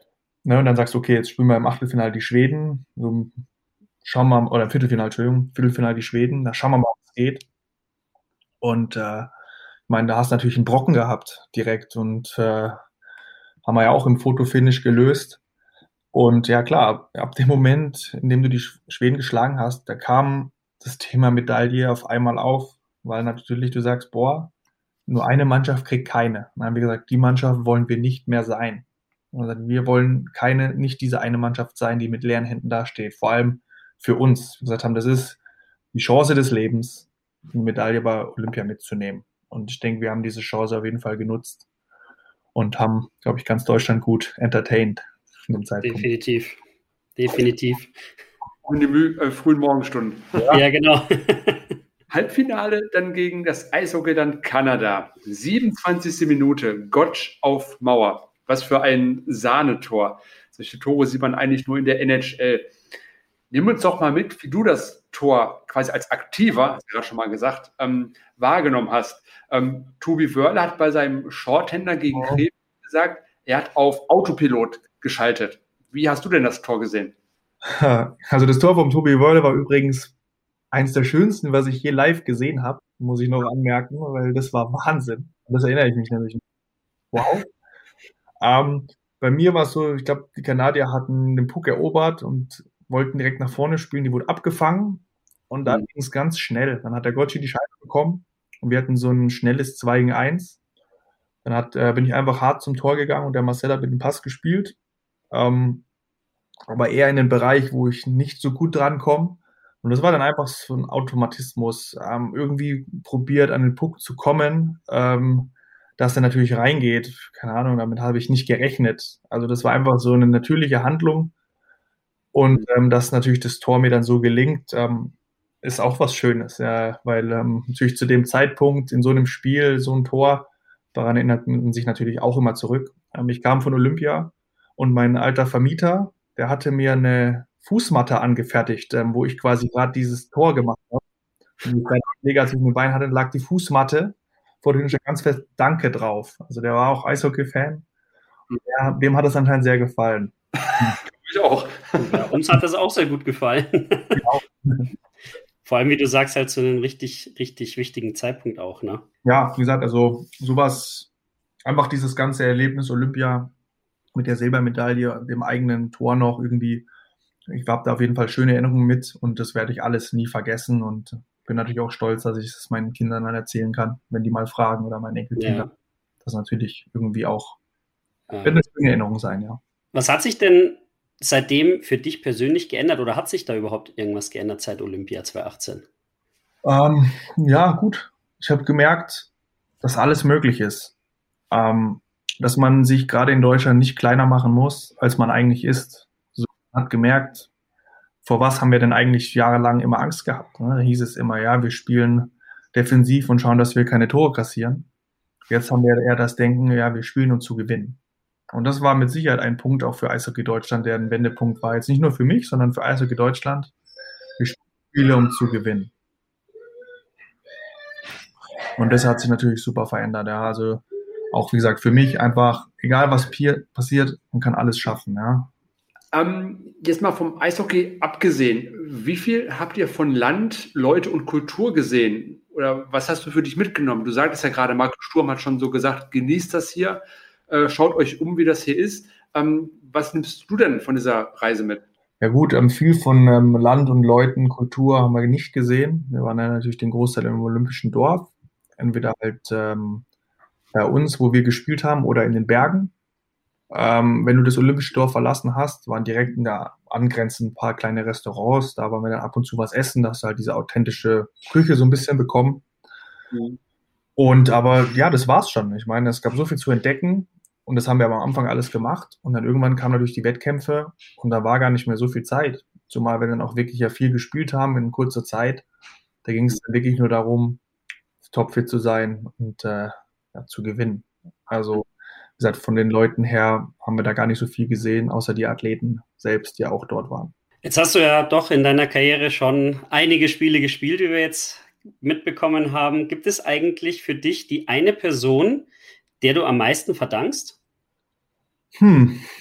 Ne, und dann sagst du, okay, jetzt spielen wir im Achtelfinale die Schweden, so, schauen wir mal, oder Viertelfinale, Entschuldigung, Viertelfinale die Schweden, da schauen wir mal, ob es geht. Und ich meine, da hast du natürlich einen Brocken gehabt direkt und haben wir ja auch im Fotofinish gelöst. Und ja klar, ab dem Moment, in dem du die Schweden geschlagen hast, da kam das Thema Medaille auf einmal auf, weil natürlich du sagst, boah, nur eine Mannschaft kriegt keine. Dann haben wir gesagt, die Mannschaft wollen wir nicht mehr sein. Und wir wollen nicht diese eine Mannschaft sein, die mit leeren Händen dasteht. Vor allem für uns. Wir gesagt haben, das ist die Chance des Lebens, eine Medaille bei Olympia mitzunehmen. Und ich denke, wir haben diese Chance auf jeden Fall genutzt und haben, glaube ich, ganz Deutschland gut entertained in dem Zeitpunkt. Definitiv. Definitiv. In den frühen Morgenstunden. Ja, genau. Halbfinale dann gegen das Eishockeyland Kanada. 27. Minute, Gottsch auf Mauer. Was für ein Sahnetor. Solche Tore sieht man eigentlich nur in der NHL. Nimm uns doch mal mit, wie du das Tor quasi als Aktiver, hast du gerade schon mal gesagt, wahrgenommen hast. Tobi Wörle hat bei seinem Shorthander gegen Krefeld gesagt, er hat auf Autopilot geschaltet. Wie hast du denn das Tor gesehen? Also das Tor vom Tobi Wörle war übrigens eins der schönsten, was ich je live gesehen habe, muss ich noch anmerken, weil das war Wahnsinn. Das erinnere ich mich nämlich. Wow. Bei mir war es so, ich glaube, die Kanadier hatten den Puck erobert und wollten direkt nach vorne spielen. Die wurde abgefangen und dann ging es ganz schnell. Dann hat der Gotchi die Scheibe bekommen und wir hatten so ein schnelles 2 gegen 1. Dann bin ich einfach hart zum Tor gegangen und der Marcel hat mit dem Pass gespielt. Aber eher in den Bereich, wo ich nicht so gut drankomme. Und das war dann einfach so ein Automatismus. Irgendwie probiert, an den Puck zu kommen, dass der natürlich reingeht. Keine Ahnung, damit habe ich nicht gerechnet. Also das war einfach so eine natürliche Handlung. Und dass natürlich das Tor mir dann so gelingt, ist auch was Schönes. Ja, weil natürlich zu dem Zeitpunkt in so einem Spiel, so ein Tor, daran erinnert man sich natürlich auch immer zurück. Ich kam von Olympia und mein alter Vermieter, der hatte mir eine Fußmatte angefertigt, wo ich quasi gerade dieses Tor gemacht habe. Und als ich ein Bein hatte, lag die Fußmatte vor dem ganz fest Danke drauf. Also der war auch Eishockey-Fan. Dem hat es anscheinend sehr gefallen. Ich auch. Ja, uns hat das auch sehr gut gefallen. Genau. Vor allem, wie du sagst, halt zu einem richtig, richtig wichtigen Zeitpunkt auch, ne? Ja, wie gesagt, also sowas, einfach dieses ganze Erlebnis Olympia mit der Silbermedaille, dem eigenen Tor noch irgendwie. Ich habe da auf jeden Fall schöne Erinnerungen mit und das werde ich alles nie vergessen und bin natürlich auch stolz, dass ich es meinen Kindern dann erzählen kann, wenn die mal fragen oder meinen Enkelkindern. Ja. Das natürlich irgendwie auch wird eine schöne Erinnerung sein, ja. Was hat sich denn seitdem für dich persönlich geändert oder hat sich da überhaupt irgendwas geändert seit Olympia 2018? Ja, gut. Ich habe gemerkt, dass alles möglich ist. Dass man sich gerade in Deutschland nicht kleiner machen muss, als man eigentlich ist. So, man hat gemerkt, vor was haben wir denn eigentlich jahrelang immer Angst gehabt? Ne? Da hieß es immer, ja, wir spielen defensiv und schauen, dass wir keine Tore kassieren. Jetzt haben wir eher das Denken, ja, wir spielen, um zu gewinnen. Und das war mit Sicherheit ein Punkt auch für Eishockey Deutschland, der ein Wendepunkt war. Jetzt nicht nur für mich, sondern für Eishockey Deutschland. Wir spielen, um zu gewinnen. Und das hat sich natürlich super verändert. Ja. Also auch, wie gesagt, für mich einfach, egal was passiert, man kann alles schaffen. Ja. Jetzt mal vom Eishockey abgesehen, wie viel habt ihr von Land, Leute und Kultur gesehen? Oder was hast du für dich mitgenommen? Du sagtest ja gerade, Markus Sturm hat schon so gesagt, genießt das hier, schaut euch um, wie das hier ist. Was nimmst du denn von dieser Reise mit? Ja gut, viel von Land und Leuten, Kultur haben wir nicht gesehen. Wir waren ja natürlich den Großteil im Olympischen Dorf. Entweder halt bei uns, wo wir gespielt haben, oder in den Bergen. Wenn du das Olympische Dorf verlassen hast, waren direkt in der angrenzend ein paar kleine Restaurants. Da waren wir dann ab und zu was essen, da hast du halt diese authentische Küche so ein bisschen bekommen. Mhm. Und aber ja, das war's schon. Ich meine, es gab so viel zu entdecken und das haben wir am Anfang alles gemacht. Und dann irgendwann kamen natürlich die Wettkämpfe und da war gar nicht mehr so viel Zeit. Zumal wir dann auch wirklich ja viel gespielt haben in kurzer Zeit. Da ging es dann wirklich nur darum, topfit zu sein und zu gewinnen. Also wie gesagt, von den Leuten her haben wir da gar nicht so viel gesehen, außer die Athleten selbst, die auch dort waren. Jetzt hast du ja doch in deiner Karriere schon einige Spiele gespielt, wie wir jetzt mitbekommen haben. Gibt es eigentlich für dich die eine Person, der du am meisten verdankst?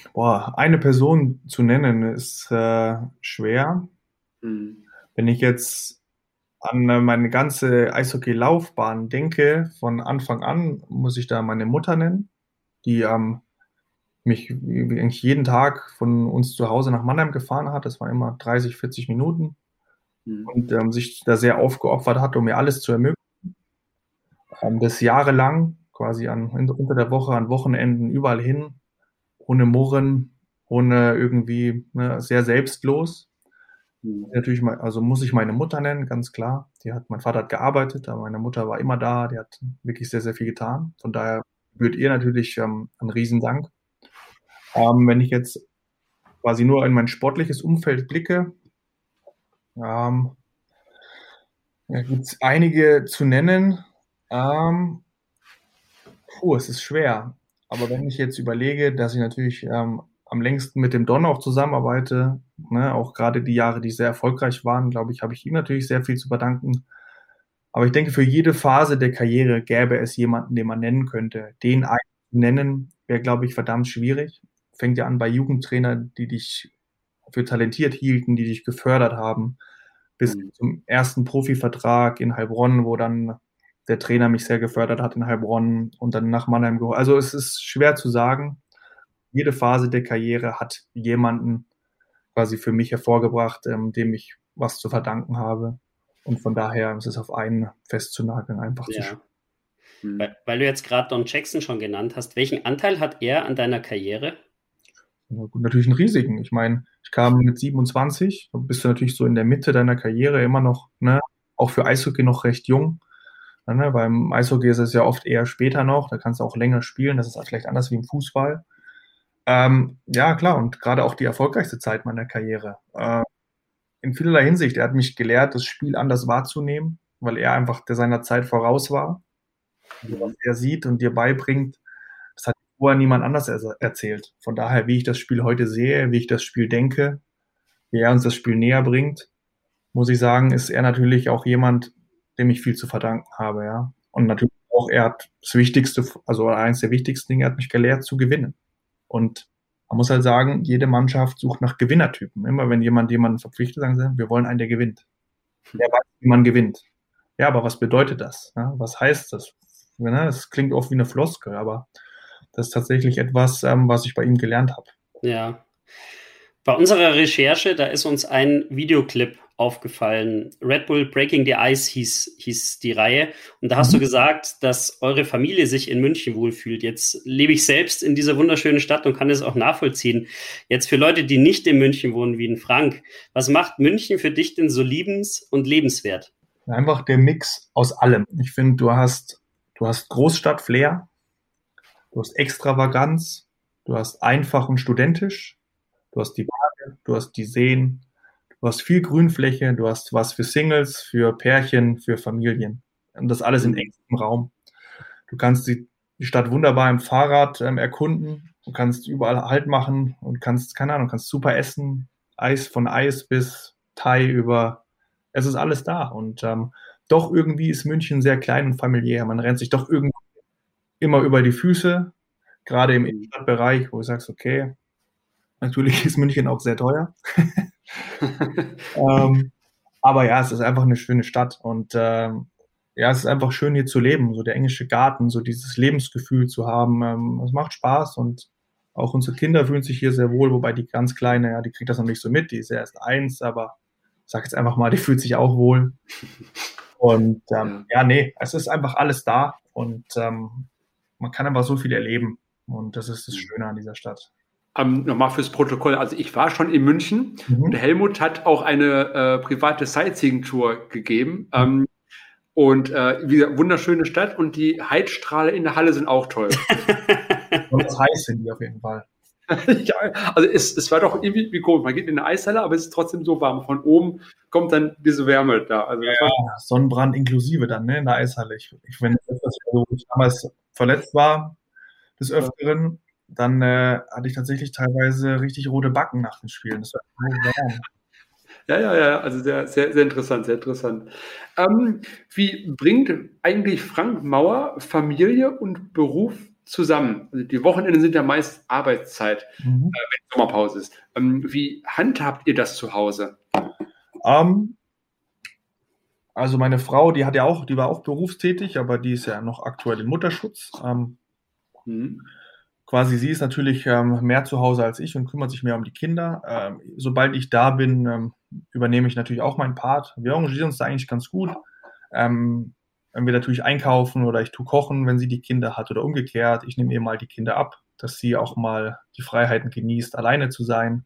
Eine Person zu nennen ist schwer. Hm. Wenn ich jetzt an meine ganze Eishockey-Laufbahn denke, von Anfang an, muss ich da meine Mutter nennen, die mich eigentlich jeden Tag von uns zu Hause nach Mannheim gefahren hat. Das waren immer 30, 40 Minuten und sich da sehr aufgeopfert hat, um mir alles zu ermöglichen. Das jahrelang quasi unter der Woche, an Wochenenden überall hin, ohne Murren, ohne irgendwie sehr selbstlos. Natürlich, also muss ich meine Mutter nennen, ganz klar. Mein Vater hat gearbeitet, aber meine Mutter war immer da. Die hat wirklich sehr, sehr viel getan. Von daher gebührt ihr natürlich einen Riesendank. Wenn ich jetzt quasi nur in mein sportliches Umfeld blicke, gibt es einige zu nennen. Es ist schwer. Aber wenn ich jetzt überlege, dass ich natürlich am längsten mit dem Don auch zusammenarbeite, ne, auch gerade die Jahre, die sehr erfolgreich waren, glaube ich, habe ich ihm natürlich sehr viel zu verdanken. Aber ich denke, für jede Phase der Karriere gäbe es jemanden, den man nennen könnte. Den einen zu nennen, wäre, glaube ich, verdammt schwierig. Fängt ja an bei Jugendtrainern, die dich für talentiert hielten, die dich gefördert haben, bis zum ersten Profivertrag in Heilbronn, wo dann der Trainer mich sehr gefördert hat in Heilbronn und dann nach Mannheim geholt. Also es ist schwer zu sagen. Jede Phase der Karriere hat jemanden quasi für mich hervorgebracht, dem ich was zu verdanken habe. Und von daher ist es auf einen festzunageln einfach zu schwer. Weil du jetzt gerade Don Jackson schon genannt hast, welchen Anteil hat er an deiner Karriere? Natürlich einen riesigen. Ich meine, ich kam mit 27, bist du natürlich so in der Mitte deiner Karriere immer noch, ne, auch für Eishockey noch recht jung. Ne, beim Eishockey ist es ja oft eher später noch, da kannst du auch länger spielen, das ist vielleicht anders wie im Fußball. Ja, klar, und gerade auch die erfolgreichste Zeit meiner Karriere. In vielerlei Hinsicht, er hat mich gelehrt, das Spiel anders wahrzunehmen, weil er einfach seiner Zeit voraus war. Was er sieht und dir beibringt, das hat vorher niemand anders erzählt. Von daher, wie ich das Spiel heute sehe, wie ich das Spiel denke, wie er uns das Spiel näher bringt, muss ich sagen, ist er natürlich auch jemand, dem ich viel zu verdanken habe, ja. Und natürlich auch, er hat das Wichtigste, also eines der wichtigsten Dinge, er hat mich gelehrt zu gewinnen. Und man muss halt sagen, jede Mannschaft sucht nach Gewinnertypen. Immer wenn jemanden verpflichtet, sagen sie, wir wollen einen, der gewinnt. Der weiß, wie man gewinnt. Ja, aber was bedeutet das? Ja, was heißt das? Ja, das klingt oft wie eine Floskel, aber das ist tatsächlich etwas, was ich bei ihm gelernt habe. Ja. Bei unserer Recherche, da ist uns ein Videoclip aufgefallen. Red Bull Breaking the Ice hieß die Reihe. Und da hast du gesagt, dass eure Familie sich in München wohlfühlt. Jetzt lebe ich selbst in dieser wunderschönen Stadt und kann es auch nachvollziehen. Jetzt für Leute, die nicht in München wohnen, wie in Frank, was macht München für dich denn so liebens- und lebenswert? Einfach der Mix aus allem. Ich finde, du hast Großstadt-Flair, du hast Extravaganz, du hast einfach und studentisch, du hast die Berge, du hast die Seen, du hast viel Grünfläche, du hast was für Singles, für Pärchen, für Familien. Und das alles in engstem Raum. Du kannst die Stadt wunderbar im Fahrrad erkunden, du kannst überall Halt machen und kannst, keine Ahnung, kannst super essen, von Eis bis Thai über, es ist alles da. Und doch irgendwie ist München sehr klein und familiär. Man rennt sich doch irgendwie immer über die Füße, gerade im Innenstadtbereich, wo du sagst, okay, natürlich ist München auch sehr teuer. Aber ja, es ist einfach eine schöne Stadt und ja, es ist einfach schön hier zu leben, so der englische Garten, so dieses Lebensgefühl zu haben. Es macht Spaß und auch unsere Kinder fühlen sich hier sehr wohl, wobei die ganz Kleine, ja, die kriegt das noch nicht so mit, die ist ja erst 1, aber ich sag jetzt einfach mal, die fühlt sich auch wohl. Und ja, nee, es ist einfach alles da und man kann einfach so viel erleben und das ist das Schöne an dieser Stadt. Nochmal fürs Protokoll, also ich war schon in München und Helmut hat auch eine private Sightseeing-Tour gegeben und wie gesagt, wunderschöne Stadt und die Heizstrahler in der Halle sind auch toll. Und das heiß sind die auf jeden Fall. Ja, also es war doch irgendwie wie komisch, man geht in eine Eishalle, aber es ist trotzdem so warm. Von oben kommt dann diese Wärme da. Also ja, Sonnenbrand inklusive dann, ne, in der Eishalle. Wenn ich damals verletzt war, des Öfteren, dann hatte ich tatsächlich teilweise richtig rote Backen nach den Spielen. Das war so warm. Ja, also sehr, sehr, sehr interessant, sehr interessant. Wie bringt eigentlich Frank Mauer Familie und Beruf zusammen? Also die Wochenenden sind ja meist Arbeitszeit, wenn Sommerpause ist. Wie handhabt ihr das zu Hause? Also meine Frau, die war auch berufstätig, aber die ist ja noch aktuell im Mutterschutz. Quasi sie ist natürlich mehr zu Hause als ich und kümmert sich mehr um die Kinder. Sobald ich da bin, übernehme ich natürlich auch meinen Part. Wir arrangieren uns da eigentlich ganz gut. Wenn wir natürlich einkaufen oder ich tue kochen, wenn sie die Kinder hat oder umgekehrt. Ich nehme ihr mal die Kinder ab, dass sie auch mal die Freiheiten genießt, alleine zu sein.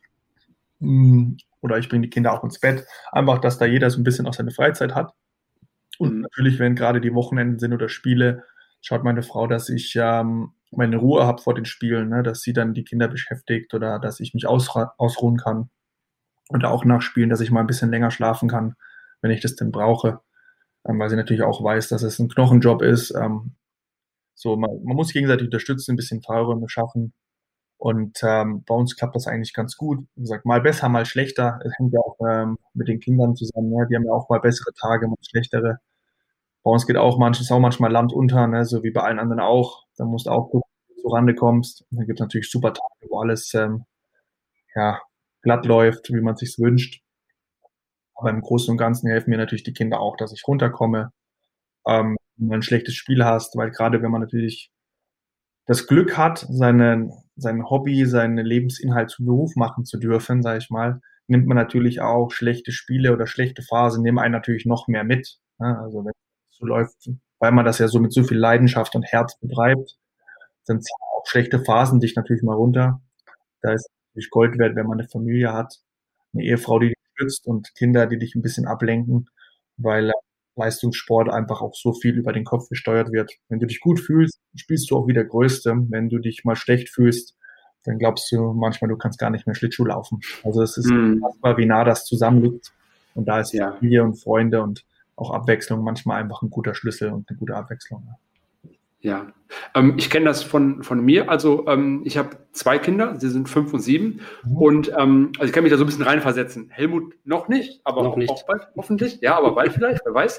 Oder ich bringe die Kinder auch ins Bett. Einfach, dass da jeder so ein bisschen auch seine Freizeit hat. Und natürlich, wenn gerade die Wochenenden sind oder Spiele, schaut meine Frau, dass ich meine Ruhe habe vor den Spielen, ne? Dass sie dann die Kinder beschäftigt oder dass ich mich ausruhen kann. Oder auch nach Spielen, dass ich mal ein bisschen länger schlafen kann, wenn ich das denn brauche. Weil sie natürlich auch weiß, dass es ein Knochenjob ist. Man muss sich gegenseitig unterstützen, ein bisschen Freiräume schaffen. Und bei uns klappt das eigentlich ganz gut. Wie gesagt, mal besser, mal schlechter. Es hängt ja auch mit den Kindern zusammen. Ne? Die haben ja auch mal bessere Tage, mal schlechtere. Bei uns geht auch manchmal Land unter, ne? So wie bei allen anderen auch. Da musst du auch gucken, wie du zurande kommst. Und dann gibt es natürlich super Tage, wo alles glatt läuft, wie man sich's wünscht. Aber im Großen und Ganzen helfen mir natürlich die Kinder auch, dass ich runterkomme, wenn du ein schlechtes Spiel hast, weil gerade wenn man natürlich das Glück hat, sein Hobby, seinen Lebensinhalt zu Beruf machen zu dürfen, sage ich mal, nimmt man natürlich auch schlechte Spiele oder schlechte Phasen, nehmen einen natürlich noch mehr mit. Ne? Also wenn es so läuft, weil man das ja so mit so viel Leidenschaft und Herz betreibt, dann ziehen auch schlechte Phasen dich natürlich mal runter. Da ist es natürlich Gold wert, wenn man eine Familie hat, eine Ehefrau, die dich stützt und Kinder, die dich ein bisschen ablenken, weil Leistungssport einfach auch so viel über den Kopf gesteuert wird. Wenn du dich gut fühlst, spielst du auch wie der Größte. Wenn du dich mal schlecht fühlst, dann glaubst du manchmal, du kannst gar nicht mehr Schlittschuh laufen. Also es ist unfassbar, wie nah das zusammenliegt. Und da ist Familie und Freunde und auch Abwechslung manchmal einfach ein guter Schlüssel und eine gute Abwechslung. Ja, ich kenne das von mir. Also ich habe 2 Kinder, sie sind 5 und 7. Und also ich kann mich da so ein bisschen reinversetzen. Helmut noch nicht, aber noch nicht. Auch bald, hoffentlich. Ja, aber bald vielleicht, wer weiß.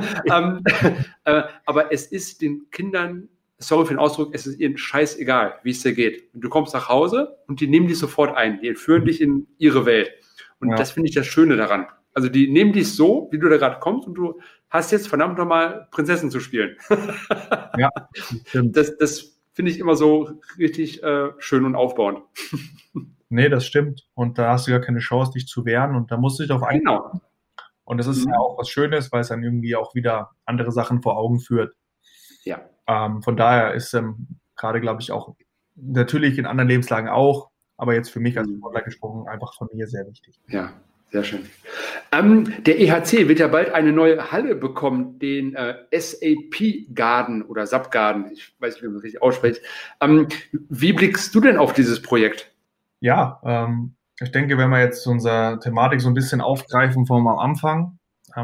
Aber es ist den Kindern, sorry für den Ausdruck, es ist ihnen scheißegal, wie es dir geht. Du kommst nach Hause und die nehmen dich sofort ein. Die entführen dich in ihre Welt. Und das finde ich das Schöne daran. Also die nehmen dich so, wie du da gerade kommst und du hast jetzt verdammt nochmal Prinzessin zu spielen. Ja, stimmt. Das finde ich immer so richtig schön und aufbauend. Nee, das stimmt. Und da hast du ja keine Chance, dich zu wehren und da musst du dich auf einen. Genau. Und das ist ja auch was Schönes, weil es dann irgendwie auch wieder andere Sachen vor Augen führt. Ja. Von daher ist gerade, glaube ich, auch natürlich in anderen Lebenslagen auch, aber jetzt für mich als Sportler gesprochen, einfach Familie sehr wichtig. Ja. Sehr schön. Der EHC wird ja bald eine neue Halle bekommen, den SAP Garden oder SAP Garden. Ich weiß nicht, wie man das richtig ausspricht. Wie blickst du denn auf dieses Projekt? Ja, ich denke, wenn wir jetzt unsere Thematik so ein bisschen aufgreifen vom Anfang,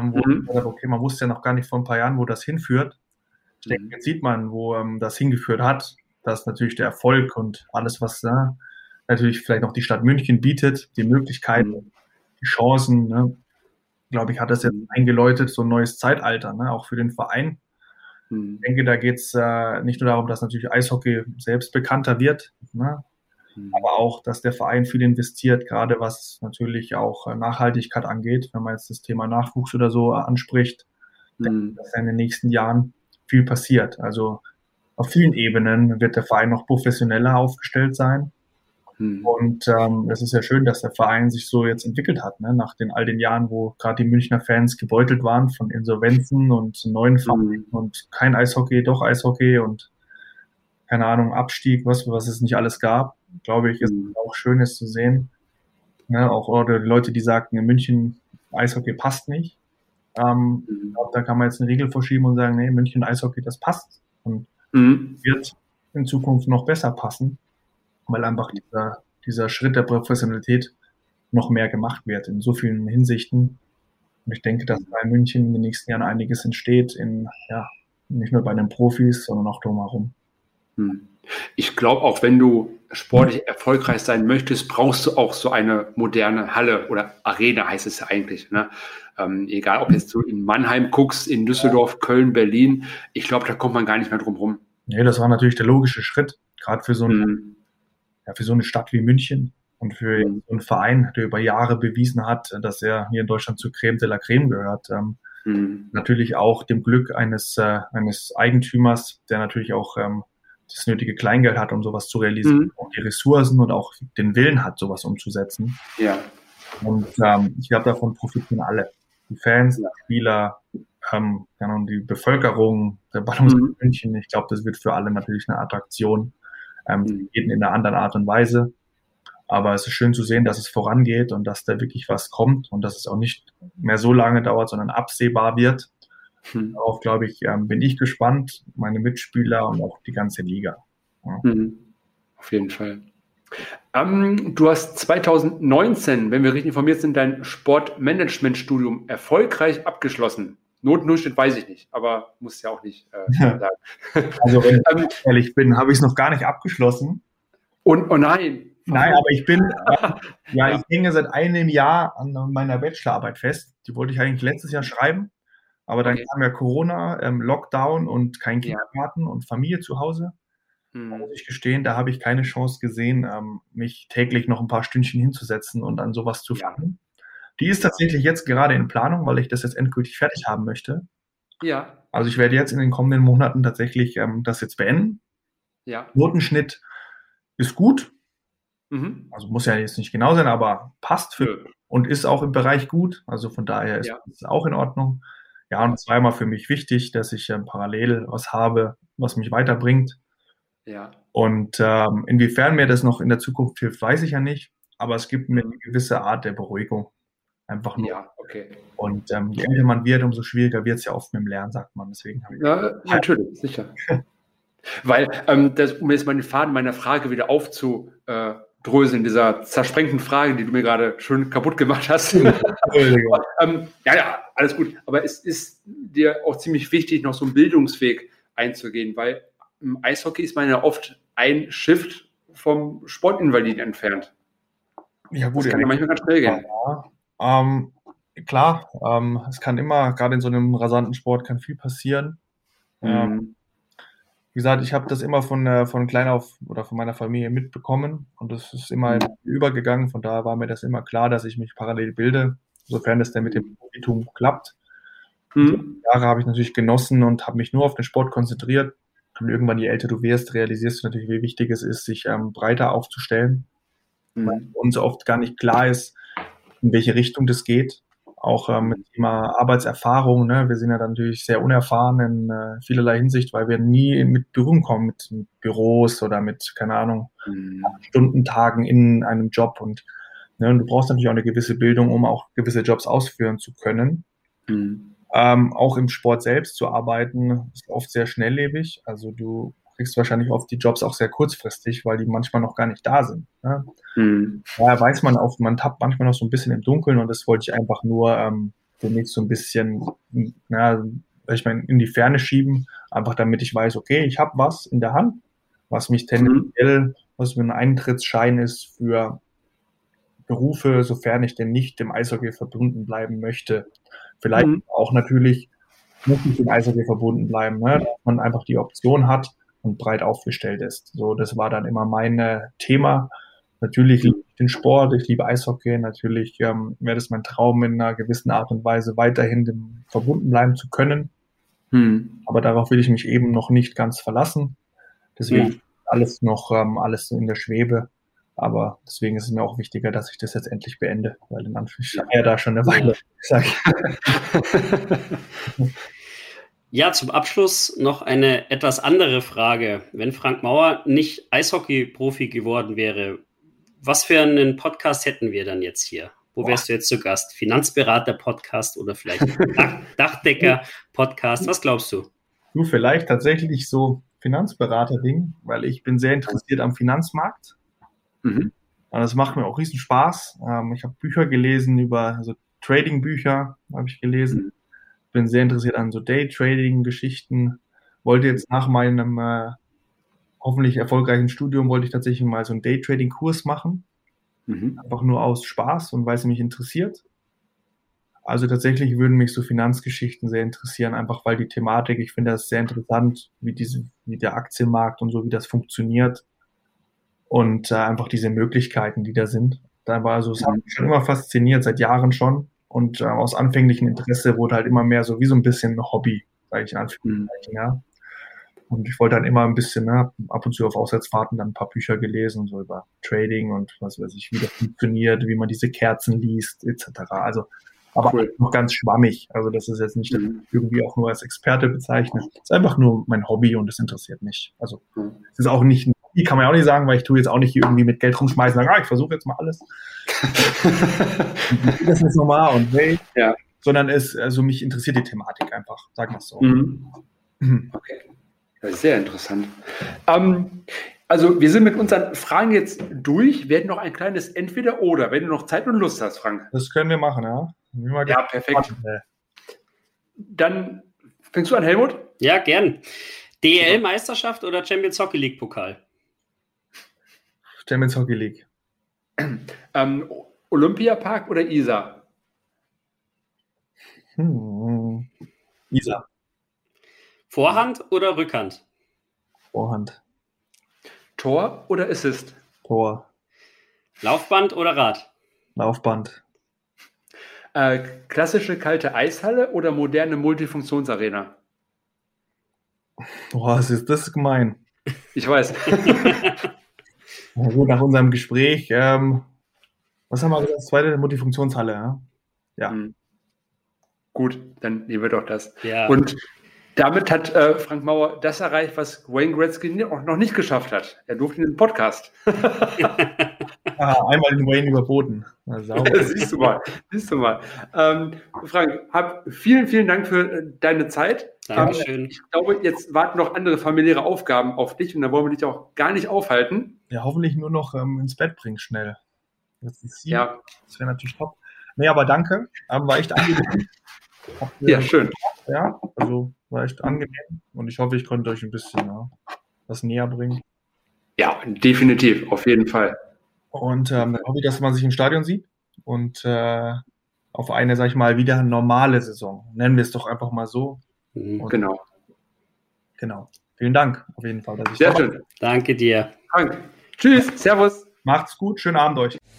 man wusste ja noch gar nicht vor ein paar Jahren, wo das hinführt. Ich denke, jetzt sieht man, wo das hingeführt hat, dass natürlich der Erfolg und alles, was natürlich vielleicht noch die Stadt München bietet, die Möglichkeiten, die Chancen, ne? Glaube ich, hat das jetzt eingeläutet, so ein neues Zeitalter, ne? Auch für den Verein. Ich denke, da geht es nicht nur darum, dass natürlich Eishockey selbst bekannter wird, ne? Aber auch, dass der Verein viel investiert, gerade was natürlich auch Nachhaltigkeit angeht, wenn man jetzt das Thema Nachwuchs oder so anspricht, denke ich, dass in den nächsten Jahren viel passiert. Also auf vielen Ebenen wird der Verein noch professioneller aufgestellt sein. Und es ist ja schön, dass der Verein sich so jetzt entwickelt hat, ne? Nach all den Jahren, wo gerade die Münchner Fans gebeutelt waren von Insolvenzen und neuen Vereinen und kein Eishockey, doch Eishockey und keine Ahnung, Abstieg, was es nicht alles gab, glaube ich, ist auch schön, es zu sehen. Ne? Auch oder die Leute, die sagten, in München Eishockey passt nicht. Ich glaube, da kann man jetzt einen Riegel vorschieben und sagen, nee, München Eishockey, das passt und wird in Zukunft noch besser passen, weil einfach dieser Schritt der Professionalität noch mehr gemacht wird in so vielen Hinsichten. Und ich denke, dass bei München in den nächsten Jahren einiges entsteht, nicht nur bei den Profis, sondern auch drumherum. Ich glaube, auch wenn du sportlich erfolgreich sein möchtest, brauchst du auch so eine moderne Halle oder Arena, heißt es ja eigentlich. Ne? Egal, ob jetzt du in Mannheim guckst, in Düsseldorf, Köln, Berlin, ich glaube, da kommt man gar nicht mehr drum rum. Nee, das war natürlich der logische Schritt, gerade für für so eine Stadt wie München und für so einen Verein, der über Jahre bewiesen hat, dass er hier in Deutschland zur Crème de la Crème gehört. Natürlich auch dem Glück eines Eigentümers, der natürlich auch das nötige Kleingeld hat, um sowas zu realisieren, auch die Ressourcen und auch den Willen hat, sowas umzusetzen. Ja. Und ich glaube, davon profitieren alle. Die Fans, die Spieler, die Bevölkerung, der Ballungsgebiet München. Ich glaube, das wird für alle natürlich eine Attraktion, jeden in einer anderen Art und Weise. Aber es ist schön zu sehen, dass es vorangeht und dass da wirklich was kommt und dass es auch nicht mehr so lange dauert, sondern absehbar wird. Darauf, glaube ich, bin ich gespannt, meine Mitspieler und auch die ganze Liga. Ja. Auf jeden Fall. Du hast 2019, wenn wir richtig informiert sind, dein Sportmanagement-Studium erfolgreich abgeschlossen. Notendurchschnitt weiß ich nicht, aber muss ja auch nicht sagen. Also, wenn ich ehrlich bin, habe ich es noch gar nicht abgeschlossen. Und oh nein. Nein, aber ich hänge seit einem Jahr an meiner Bachelorarbeit fest. Die wollte ich eigentlich letztes Jahr schreiben, aber dann kam ja Corona, Lockdown und kein Kindergarten und Familie zu Hause. Muss ich gestehen, da habe ich keine Chance gesehen, mich täglich noch ein paar Stündchen hinzusetzen und an sowas zu fangen. Die ist tatsächlich jetzt gerade in Planung, weil ich das jetzt endgültig fertig haben möchte. Ja. Also ich werde jetzt in den kommenden Monaten tatsächlich das jetzt beenden. Ja. Notenschnitt ist gut. Mhm. Also muss ja jetzt nicht genau sein, aber passt für und ist auch im Bereich gut. Also von daher ist es auch in Ordnung. Ja, und es war immer für mich wichtig, dass ich parallel was habe, was mich weiterbringt. Ja. Und inwiefern mir das noch in der Zukunft hilft, weiß ich ja nicht. Aber es gibt mir eine gewisse Art der Beruhigung. Einfach nur. Ja, okay. Und je älter man wird, umso schwieriger wird es ja oft mit dem Lernen, sagt man. Deswegen habe ich natürlich, sicher. Weil, um jetzt mal den Faden meiner Frage wieder aufzudröseln, dieser zersprengten Frage, die du mir gerade schön kaputt gemacht hast. Alles gut. Aber es ist dir auch ziemlich wichtig, noch so einen Bildungsweg einzugehen, weil im Eishockey ist man ja oft ein Shift vom Sportinvaliden entfernt. Ja, gut. Das kann ja manchmal ganz schnell gehen. Klar, es kann immer, gerade in so einem rasanten Sport, kann viel passieren. Wie gesagt, ich habe das immer von klein auf oder von meiner Familie mitbekommen und das ist immer übergegangen. Von daher war mir das immer klar, dass ich mich parallel bilde, sofern es dann mit dem Profitum klappt. Die Jahre habe ich natürlich genossen und habe mich nur auf den Sport konzentriert. Und irgendwann, je älter du wirst, realisierst du natürlich, wie wichtig es ist, sich breiter aufzustellen. Weil uns oft gar nicht klar ist, in welche Richtung das geht. Auch mit dem Thema Arbeitserfahrung. Ne? Wir sind ja dann natürlich sehr unerfahren in vielerlei Hinsicht, weil wir nie mit Berührung kommen mit Büros oder mit, keine Ahnung, Stundentagen in einem Job. Und du brauchst natürlich auch eine gewisse Bildung, um auch gewisse Jobs ausführen zu können. Auch im Sport selbst zu arbeiten, ist oft sehr schnelllebig. Also du kriegst wahrscheinlich oft die Jobs auch sehr kurzfristig, weil die manchmal noch gar nicht da sind. Ne? Daher weiß man auch, man tappt manchmal noch so ein bisschen im Dunkeln und das wollte ich einfach nur für mich so ein bisschen in die Ferne schieben, einfach damit ich weiß, okay, ich habe was in der Hand, was mich tendenziell, was mir ein Eintrittsschein ist für Berufe, sofern ich denn nicht dem Eishockey verbunden bleiben möchte. Vielleicht auch natürlich muss ich dem Eishockey verbunden bleiben, ne? Dass man einfach die Option hat und breit aufgestellt ist. So, das war dann immer mein Thema. Natürlich liebe ich den Sport, ich liebe Eishockey. Natürlich wäre das mein Traum, in einer gewissen Art und Weise weiterhin dem verbunden bleiben zu können. Aber darauf will ich mich eben noch nicht ganz verlassen. Deswegen alles noch alles in der Schwebe. Aber deswegen ist es mir auch wichtiger, dass ich das jetzt endlich beende, weil in Anführungszeichen ja da schon eine Weile, sag ich. Ja, zum Abschluss noch eine etwas andere Frage. Wenn Frank Mauer nicht Eishockey-Profi geworden wäre, was für einen Podcast hätten wir dann jetzt hier? Wo wärst du jetzt zu Gast? Finanzberater-Podcast oder vielleicht Dachdecker-Podcast? Was glaubst du? Du, vielleicht tatsächlich so Finanzberater-Ding, weil ich bin sehr interessiert am Finanzmarkt. Und das macht mir auch riesen Spaß. Ich habe Bücher gelesen Trading-Bücher habe ich gelesen. Bin sehr interessiert an so Day-Trading-Geschichten. Wollte jetzt nach meinem hoffentlich erfolgreichen Studium, wollte ich tatsächlich mal so einen Day-Trading-Kurs machen. Einfach nur aus Spaß und weil es mich interessiert. Also tatsächlich würden mich so Finanzgeschichten sehr interessieren, einfach weil die Thematik, ich finde das sehr interessant, wie der Aktienmarkt und so, wie das funktioniert und einfach diese Möglichkeiten, die da sind. Da war also, es hat mich schon immer fasziniert, seit Jahren schon. Und aus anfänglichem Interesse wurde halt immer mehr so wie so ein bisschen ein Hobby, sage ich in Anführungszeichen, ja. Und ich wollte dann immer ein bisschen, ne, ab und zu auf Auswärtsfahrten dann ein paar Bücher gelesen, so über Trading und was weiß ich, wie das funktioniert, wie man diese Kerzen liest, etc. Also, aber Cool. noch ganz schwammig. Also das ist jetzt nicht, dass ich irgendwie auch nur als Experte bezeichne. Es ist einfach nur mein Hobby und es interessiert mich. Also es ist auch nicht ein Hobby, kann man ja auch nicht sagen, weil ich tue jetzt auch nicht irgendwie mit Geld rumschmeißen und sagen, ich versuche jetzt mal alles. Das ist jetzt normal und hey, ja. Sondern also mich interessiert die Thematik einfach, sagen wir es so. Okay. Das ist sehr interessant. Also wir sind mit unseren Fragen jetzt durch. Wir hätten noch ein kleines Entweder-Oder, wenn du noch Zeit und Lust hast, Frank. Das können wir machen, ja. Ja, perfekt. Dann fängst du an, Helmut? Ja, gern. DEL-Meisterschaft oder Champions Hockey League Pokal? Champions Hockey League. Olympiapark oder Isar? Isar. Vorhand oder Rückhand? Vorhand. Tor oder Assist? Tor. Laufband oder Rad? Laufband. Klassische kalte Eishalle oder moderne Multifunktionsarena? Was ist das gemein? Ich weiß. Na gut, nach unserem Gespräch, was haben wir gesagt? Zweite Multifunktionshalle, ja? Ja. Gut, dann nehmen wir doch das. Ja. Und damit hat Frank Mauer das erreicht, was Wayne Gretzky auch noch nicht geschafft hat. Er durfte in den Podcast. Einmal den Wayne überboten. Siehst du mal. Frank, vielen, vielen Dank für deine Zeit. Dankeschön. Ich glaube, jetzt warten noch andere familiäre Aufgaben auf dich und da wollen wir dich auch gar nicht aufhalten. Ja, hoffentlich nur noch ins Bett bringen schnell. Das wäre natürlich top. Nee, aber danke. War echt angenehm. Ja, schön. Ja, also war echt angenehm und ich hoffe, ich konnte euch ein bisschen was näher bringen. Ja, definitiv, auf jeden Fall. Und dann hoffe ich, dass man sich im Stadion sieht und auf eine, sag ich mal, wieder normale Saison. Nennen wir es doch einfach mal so. Genau. Vielen Dank auf jeden Fall. Sehr schön. Danke dir. Frank. Tschüss. Servus. Macht's gut. Schönen Abend euch.